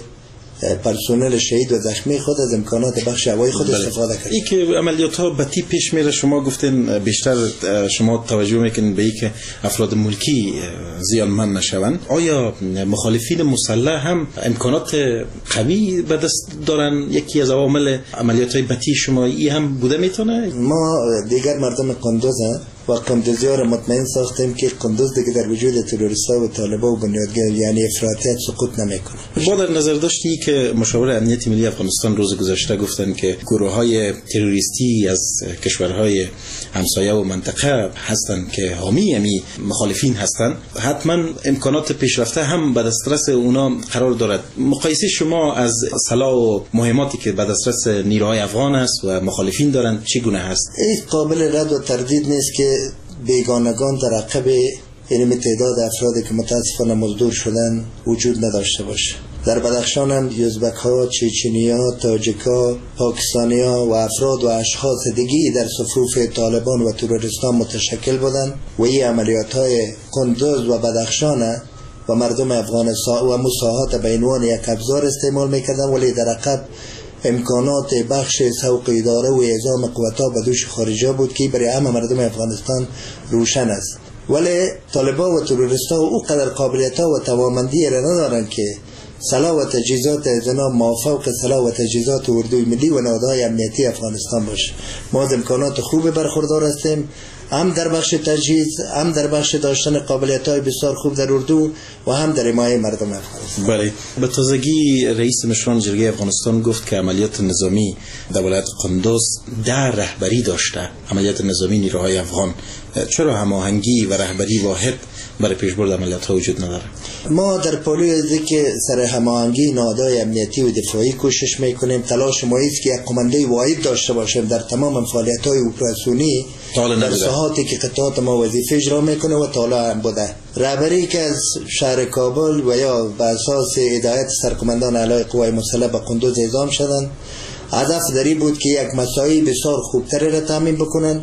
پرسنل شهید و زخمی خود از امکانات بخش هوایی خود بله. استفاده کردیم. این که عملیات ها به تی پیش میره، شما گفتین بیشتر شما توجه میکنین به این که افراد ملکی زیانمند نشوند. آیا مخالفین مسلح هم امکانات قوی به دست دارن؟ یکی از عوامل عملیات های بتی شما ای هم بوده میتونه؟ ما دیگر مردم قندوز و قندوزی‌ها را مطمئن ساختیم که قندوز دیگه در وجود تروریست‌ها و طالبان و بنیادگر یعنی افراطیت سقوط نمیکنه. با در نظر داشتی که مشاور امنیت ملی افغانستان روز گذشته گفتن که گروه‌های تروریستی از کشورهای همسایه و منطقه هستند که حامی امی مخالفین هستند، حتما امکانات پیشرفته هم به دسترس اونا قرار دارد. مقایسه شما از سلاح و مهماتی که به دسترس نیروهای افغان است و مخالفین دارند چگونه هست؟ این قابل رد و تردید نیست که بیگانگان در عقب این تعداد افرادی که متاسفانه مزدور شدن وجود نداشته باشه. در بدخشان هم یوزبک ها، چچنی ها، تاجیک ها، پاکستانی ها و افراد و اشخاص دیگی در صفوف طالبان و تروریستان متشکل بودند و این عملیات های قندوز و بدخشان و مردم افغانستان و مساحات به عنوان یک ابزار استعمال میکردن، ولی در عقب امکانات بخش سوق اداره و اعزام قوت‌ها به دوش خارجی بود که برای همه مردم افغانستان روشن است. ولی طالبان و تروریست‌ها او قدر قابلیت‌ها و توانمندی را ندارند که سلاح و تجهیزات از اینا مافوق سلاح و تجهیزات اردوی ملی و نهادهای امنیتی افغانستان باشه. ما از امکانات خوب برخوردار هستیم، هم در بخش تجهیز، هم در بخش داشتن قابلیت‌های بسیار خوب در اردو و هم در حمایت مردم افغانستان. بله، به تازگی رئیس مشران جرگه افغانستان گفت که عملیات نظامی در ولایت قندوز در رهبری داشته. عملیات نظامی نیروهای افغان، چرا هماهنگی و رهبری واحد برای پیشبرد عملیات ها وجود نداره؟ ما در پالوی از که سر هماهنگی نهادهای امنیتی و دفاعی کوشش میکنیم. تلاش ما است که یک کمانده واحد داشته باشیم در تمام فعالیت‌های اپراسیونی در ساحاتی که قطعات ما وظیفه اجرا میکنه و طالع هم بوده. رهبری که از شهر کابل و یا به اساس هدایت سرکماندان اعلی قوای مسلح به قندوز اعزام شدند. هدف دری بود که یک مساعی بسیار خوبتر را تامین بکنن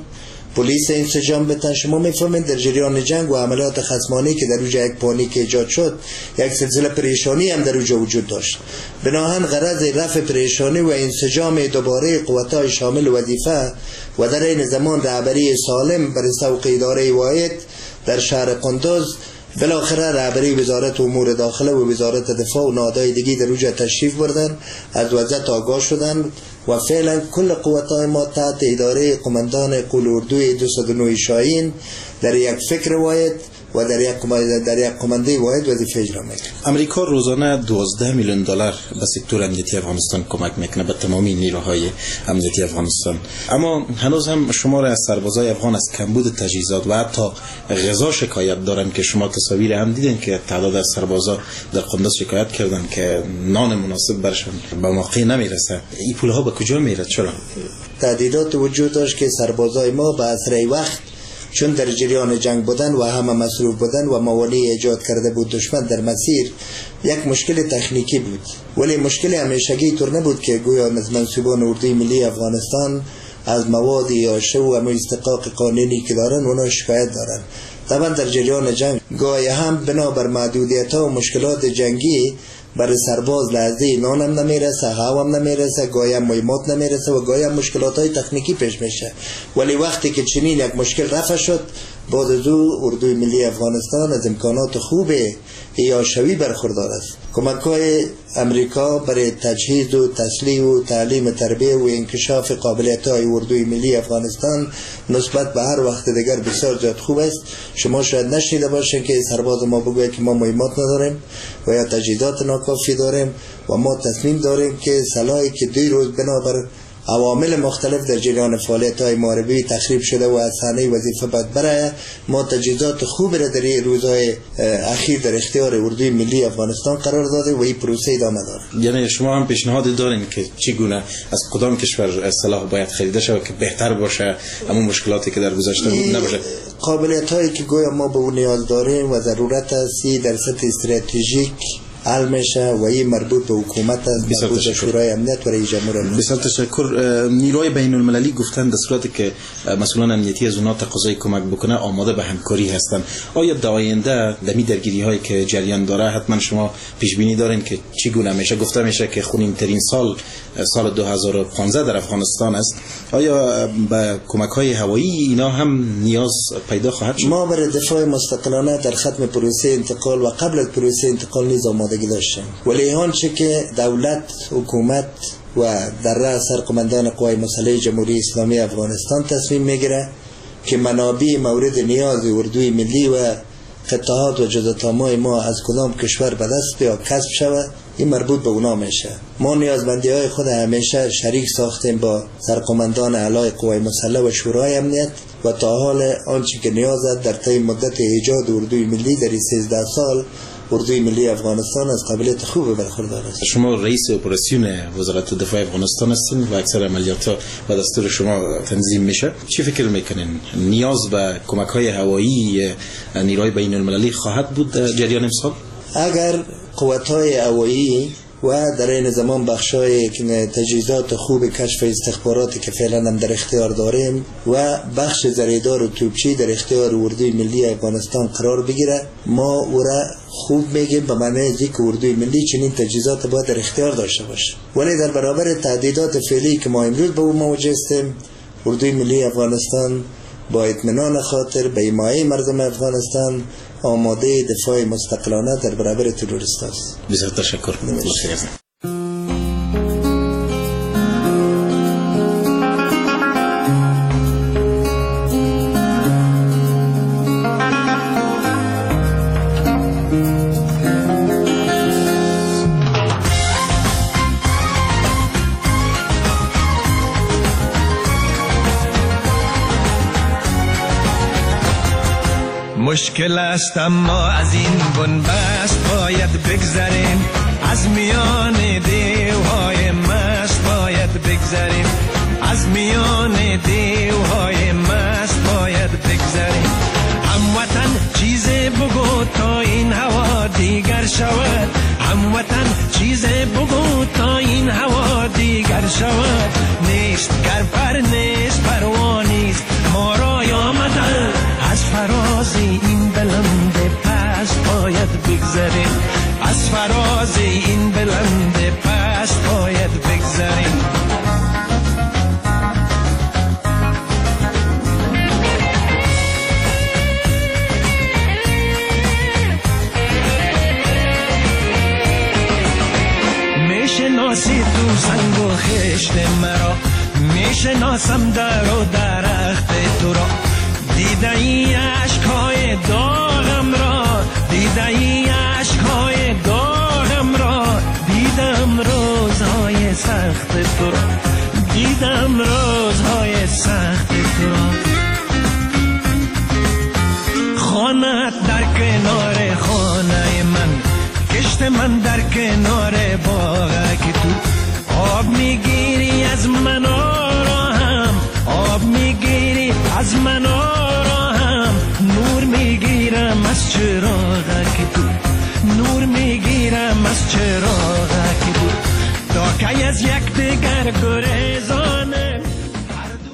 پلیس انسجام بتن. شما میفهمید در جریان جنگ و عملیات خصمانه که در اونجا یک پانیک ایجاد شد، یک سلسله پریشانی هم در اونجا وجود داشت. بناهن غرض رفع پریشانی و انسجام دوباره قوت‌های شامل وظیفه و در این زمان رهبری سالم بر سوق اداره واحد در شهر قندوز، بالاخره رهبری وزارت امور داخله و وزارت دفاع و نهادهای دیگه در اونجا تشریف بردن، از وضعیت آگاه شدن و فعلا کل قوت‌های ما تحت اداره قماندان قول اردوی دویست و نه شاهین در یک فکر واحد و در یک در یک کمانده واحد وظیفه اجرا میکنه. امریکا روزانه دوازده میلیون دلار به سکتور امنیتی افغانستان کمک میکنه، به تمامی نیروهای امنیتی افغانستان. اما هنوز هم شمار از سربازای افغان از کمبود تجهیزات و حتی غذا شکایت دارن که شما تصاویر هم دیدین که تعداد از سربازا در قندوز شکایت کردن که نان مناسب برشون به موقع نمیرسه. این پولها به کجا میره؟ چرا؟ تعدیدات وجود داشت که سربازای ما به اسرع وقت چون در جریان جنگ بودن و همه مصروف بودن و موانع ایجاد کرده بود دشمن در مسیر، یک مشکل تکنیکی بود. ولی مشکل همیشگی طور نبود که گویا منسوبان اردوی ملی افغانستان از مواد یاشه و استحقاق قانونی که دارن اونا شکایت دارن. طبعا در جریان جنگ گاهی هم بنابر محدودیت ها و مشکلات جنگی برای سرباز لحظه نان هم نمیرسه، هوا هم نمیرسه، گاهی هم مهمات نمیرسه و گاهی هم مشکلات های تکنیکی پیش میشه. ولی وقتی که چنین یک مشکل رفع شد، بعد از او اردوی ملی افغانستان از امکانات خوب یاشوی برخوردار است. کمک های امریکا برای تجهیز و تسلیح و تعلیم تربیه و انکشاف قابلیت های اردوی ملی افغانستان نسبت به هر وقت دیگر بسیار زیاد خوب است. شما شاید نشنیده باشین که سرباز ما بگوید که ما مهمات نداریم و یا تجهیزات ناکافی داریم و ما تصمیم داریم که سلاحی که دو روز بنابر عوامل مختلف در جریان فعالیت‌های محاربی تخریب شده و از صحنه وظیفه بعد برای ما تجهیزات خوب را در روزهای اخیر در اختیار اردوی ملی افغانستان قرار داده و این پروسه ادامه داره. یعنی شما هم پیشنهاد دارین که چگونه از کدام کشور سلاح باید خریده شود که بهتر باشه، همون مشکلاتی که در گذشته بود نباشه؟ قابلیت‌هایی که گویا ما به اون نیاز داریم و ضرورت است در سطح استراتژیک حل میشه و این مربوط به حکومت است، مربوط به شورای امنیت و رئیس جمهور. بسیار تشکر. نیروهای بین المللی گفتن در صورتی که مسئولان امنیتی از اونها تقاضای کمک بکنه آماده به همکاری هستند. آیا در آینده در می درگیری هایی که جریان داره حتما شما پیش بینی دارین که چگونه میشه؟ گفته میشه که خونین ترین سال سال دو هزار و پانزده در افغانستان است. آیا به کمک های هوایی اینا هم نیاز پیدا خواهد شد؟ ما برای دفاع مستقلانه در ختم پروسه انتقال و قبل از پروسه انتقال نیز آمادگی داشتیم. ولی آنچه که دولت، حکومت و در رأس سرقماندان قوای مسلح جمهوری اسلامی افغانستان تصمیم میگیره که منابع مورد نیاز اردوی ملی و قطعات و جزءاتمای ما از کدام کشور به دست یا کسب شود، این مربوط به اونا میشه. ما نیازمندی های خود همیشه شریک ساختیم با سرقماندان اعلای قوای مسلح و شورای امنیت و تا حال آنچه که نیاز است در طی مدت ایجاد اردوی ملی در سیزده سال اردوی ملی افغانستان از قابلیت خوب برخوردار است. شما رئیس اپراسیون وزارت دفاع افغانستان هستین و اکثر عملیات ها به دستور شما تنظیم میشه. چی فکر میکنین نیاز به کمک های هوایی نیروهای بین المللی خواهد بود در جریان امسال؟ اگر قوت های هوایی و در این زمان بخشای تجهیزات خوب کشف استخباراتی که فعلا هم در اختیار داریم و بخش زریدار و توپچی در اختیار اردوی ملی افغانستان قرار بگیره، ما او را خوب میگیم به معنی اینکه اردوی ملی چنین تجهیزات باید در اختیار داشته باشه. ولی در برابر تهدیدات فعلی که ما امروز به او مواجه هستیم، اردوی ملی افغانستان با اطمینان خاطر به حمایت مردم افغانستان آماده دفاع مستقلانه در برابر تروریست است. بسیار تشکر. مشکل است اما از این بنبست باید بگذریم، از میان دیوهای مست باید بگذریم، از میان دیوهای مست باید بگذریم. هموطن چیز بگو تا این هوا دیگر شود، هموطن چیز بگو تا این هوا دیگر شود. نیست گر پر نیست پروانیست ما را میریزی تو سنگ و خشت مرا، میشناسم در و درخت تو را. دیده ای عشقهای داغم را، دیده ای عشقهای داغم را، دیدم روزهای سخت تو را، دیدم روزهای سخت تو را. خانت در کنار خانه من، کشت من در کنار باغ که تو آب میگیری از من آرام، آب میگیری از من آرام، نور میگیرم از چراغ که تو، نور میگیرم از چراغ که تو. تا که از یک دیگر گریز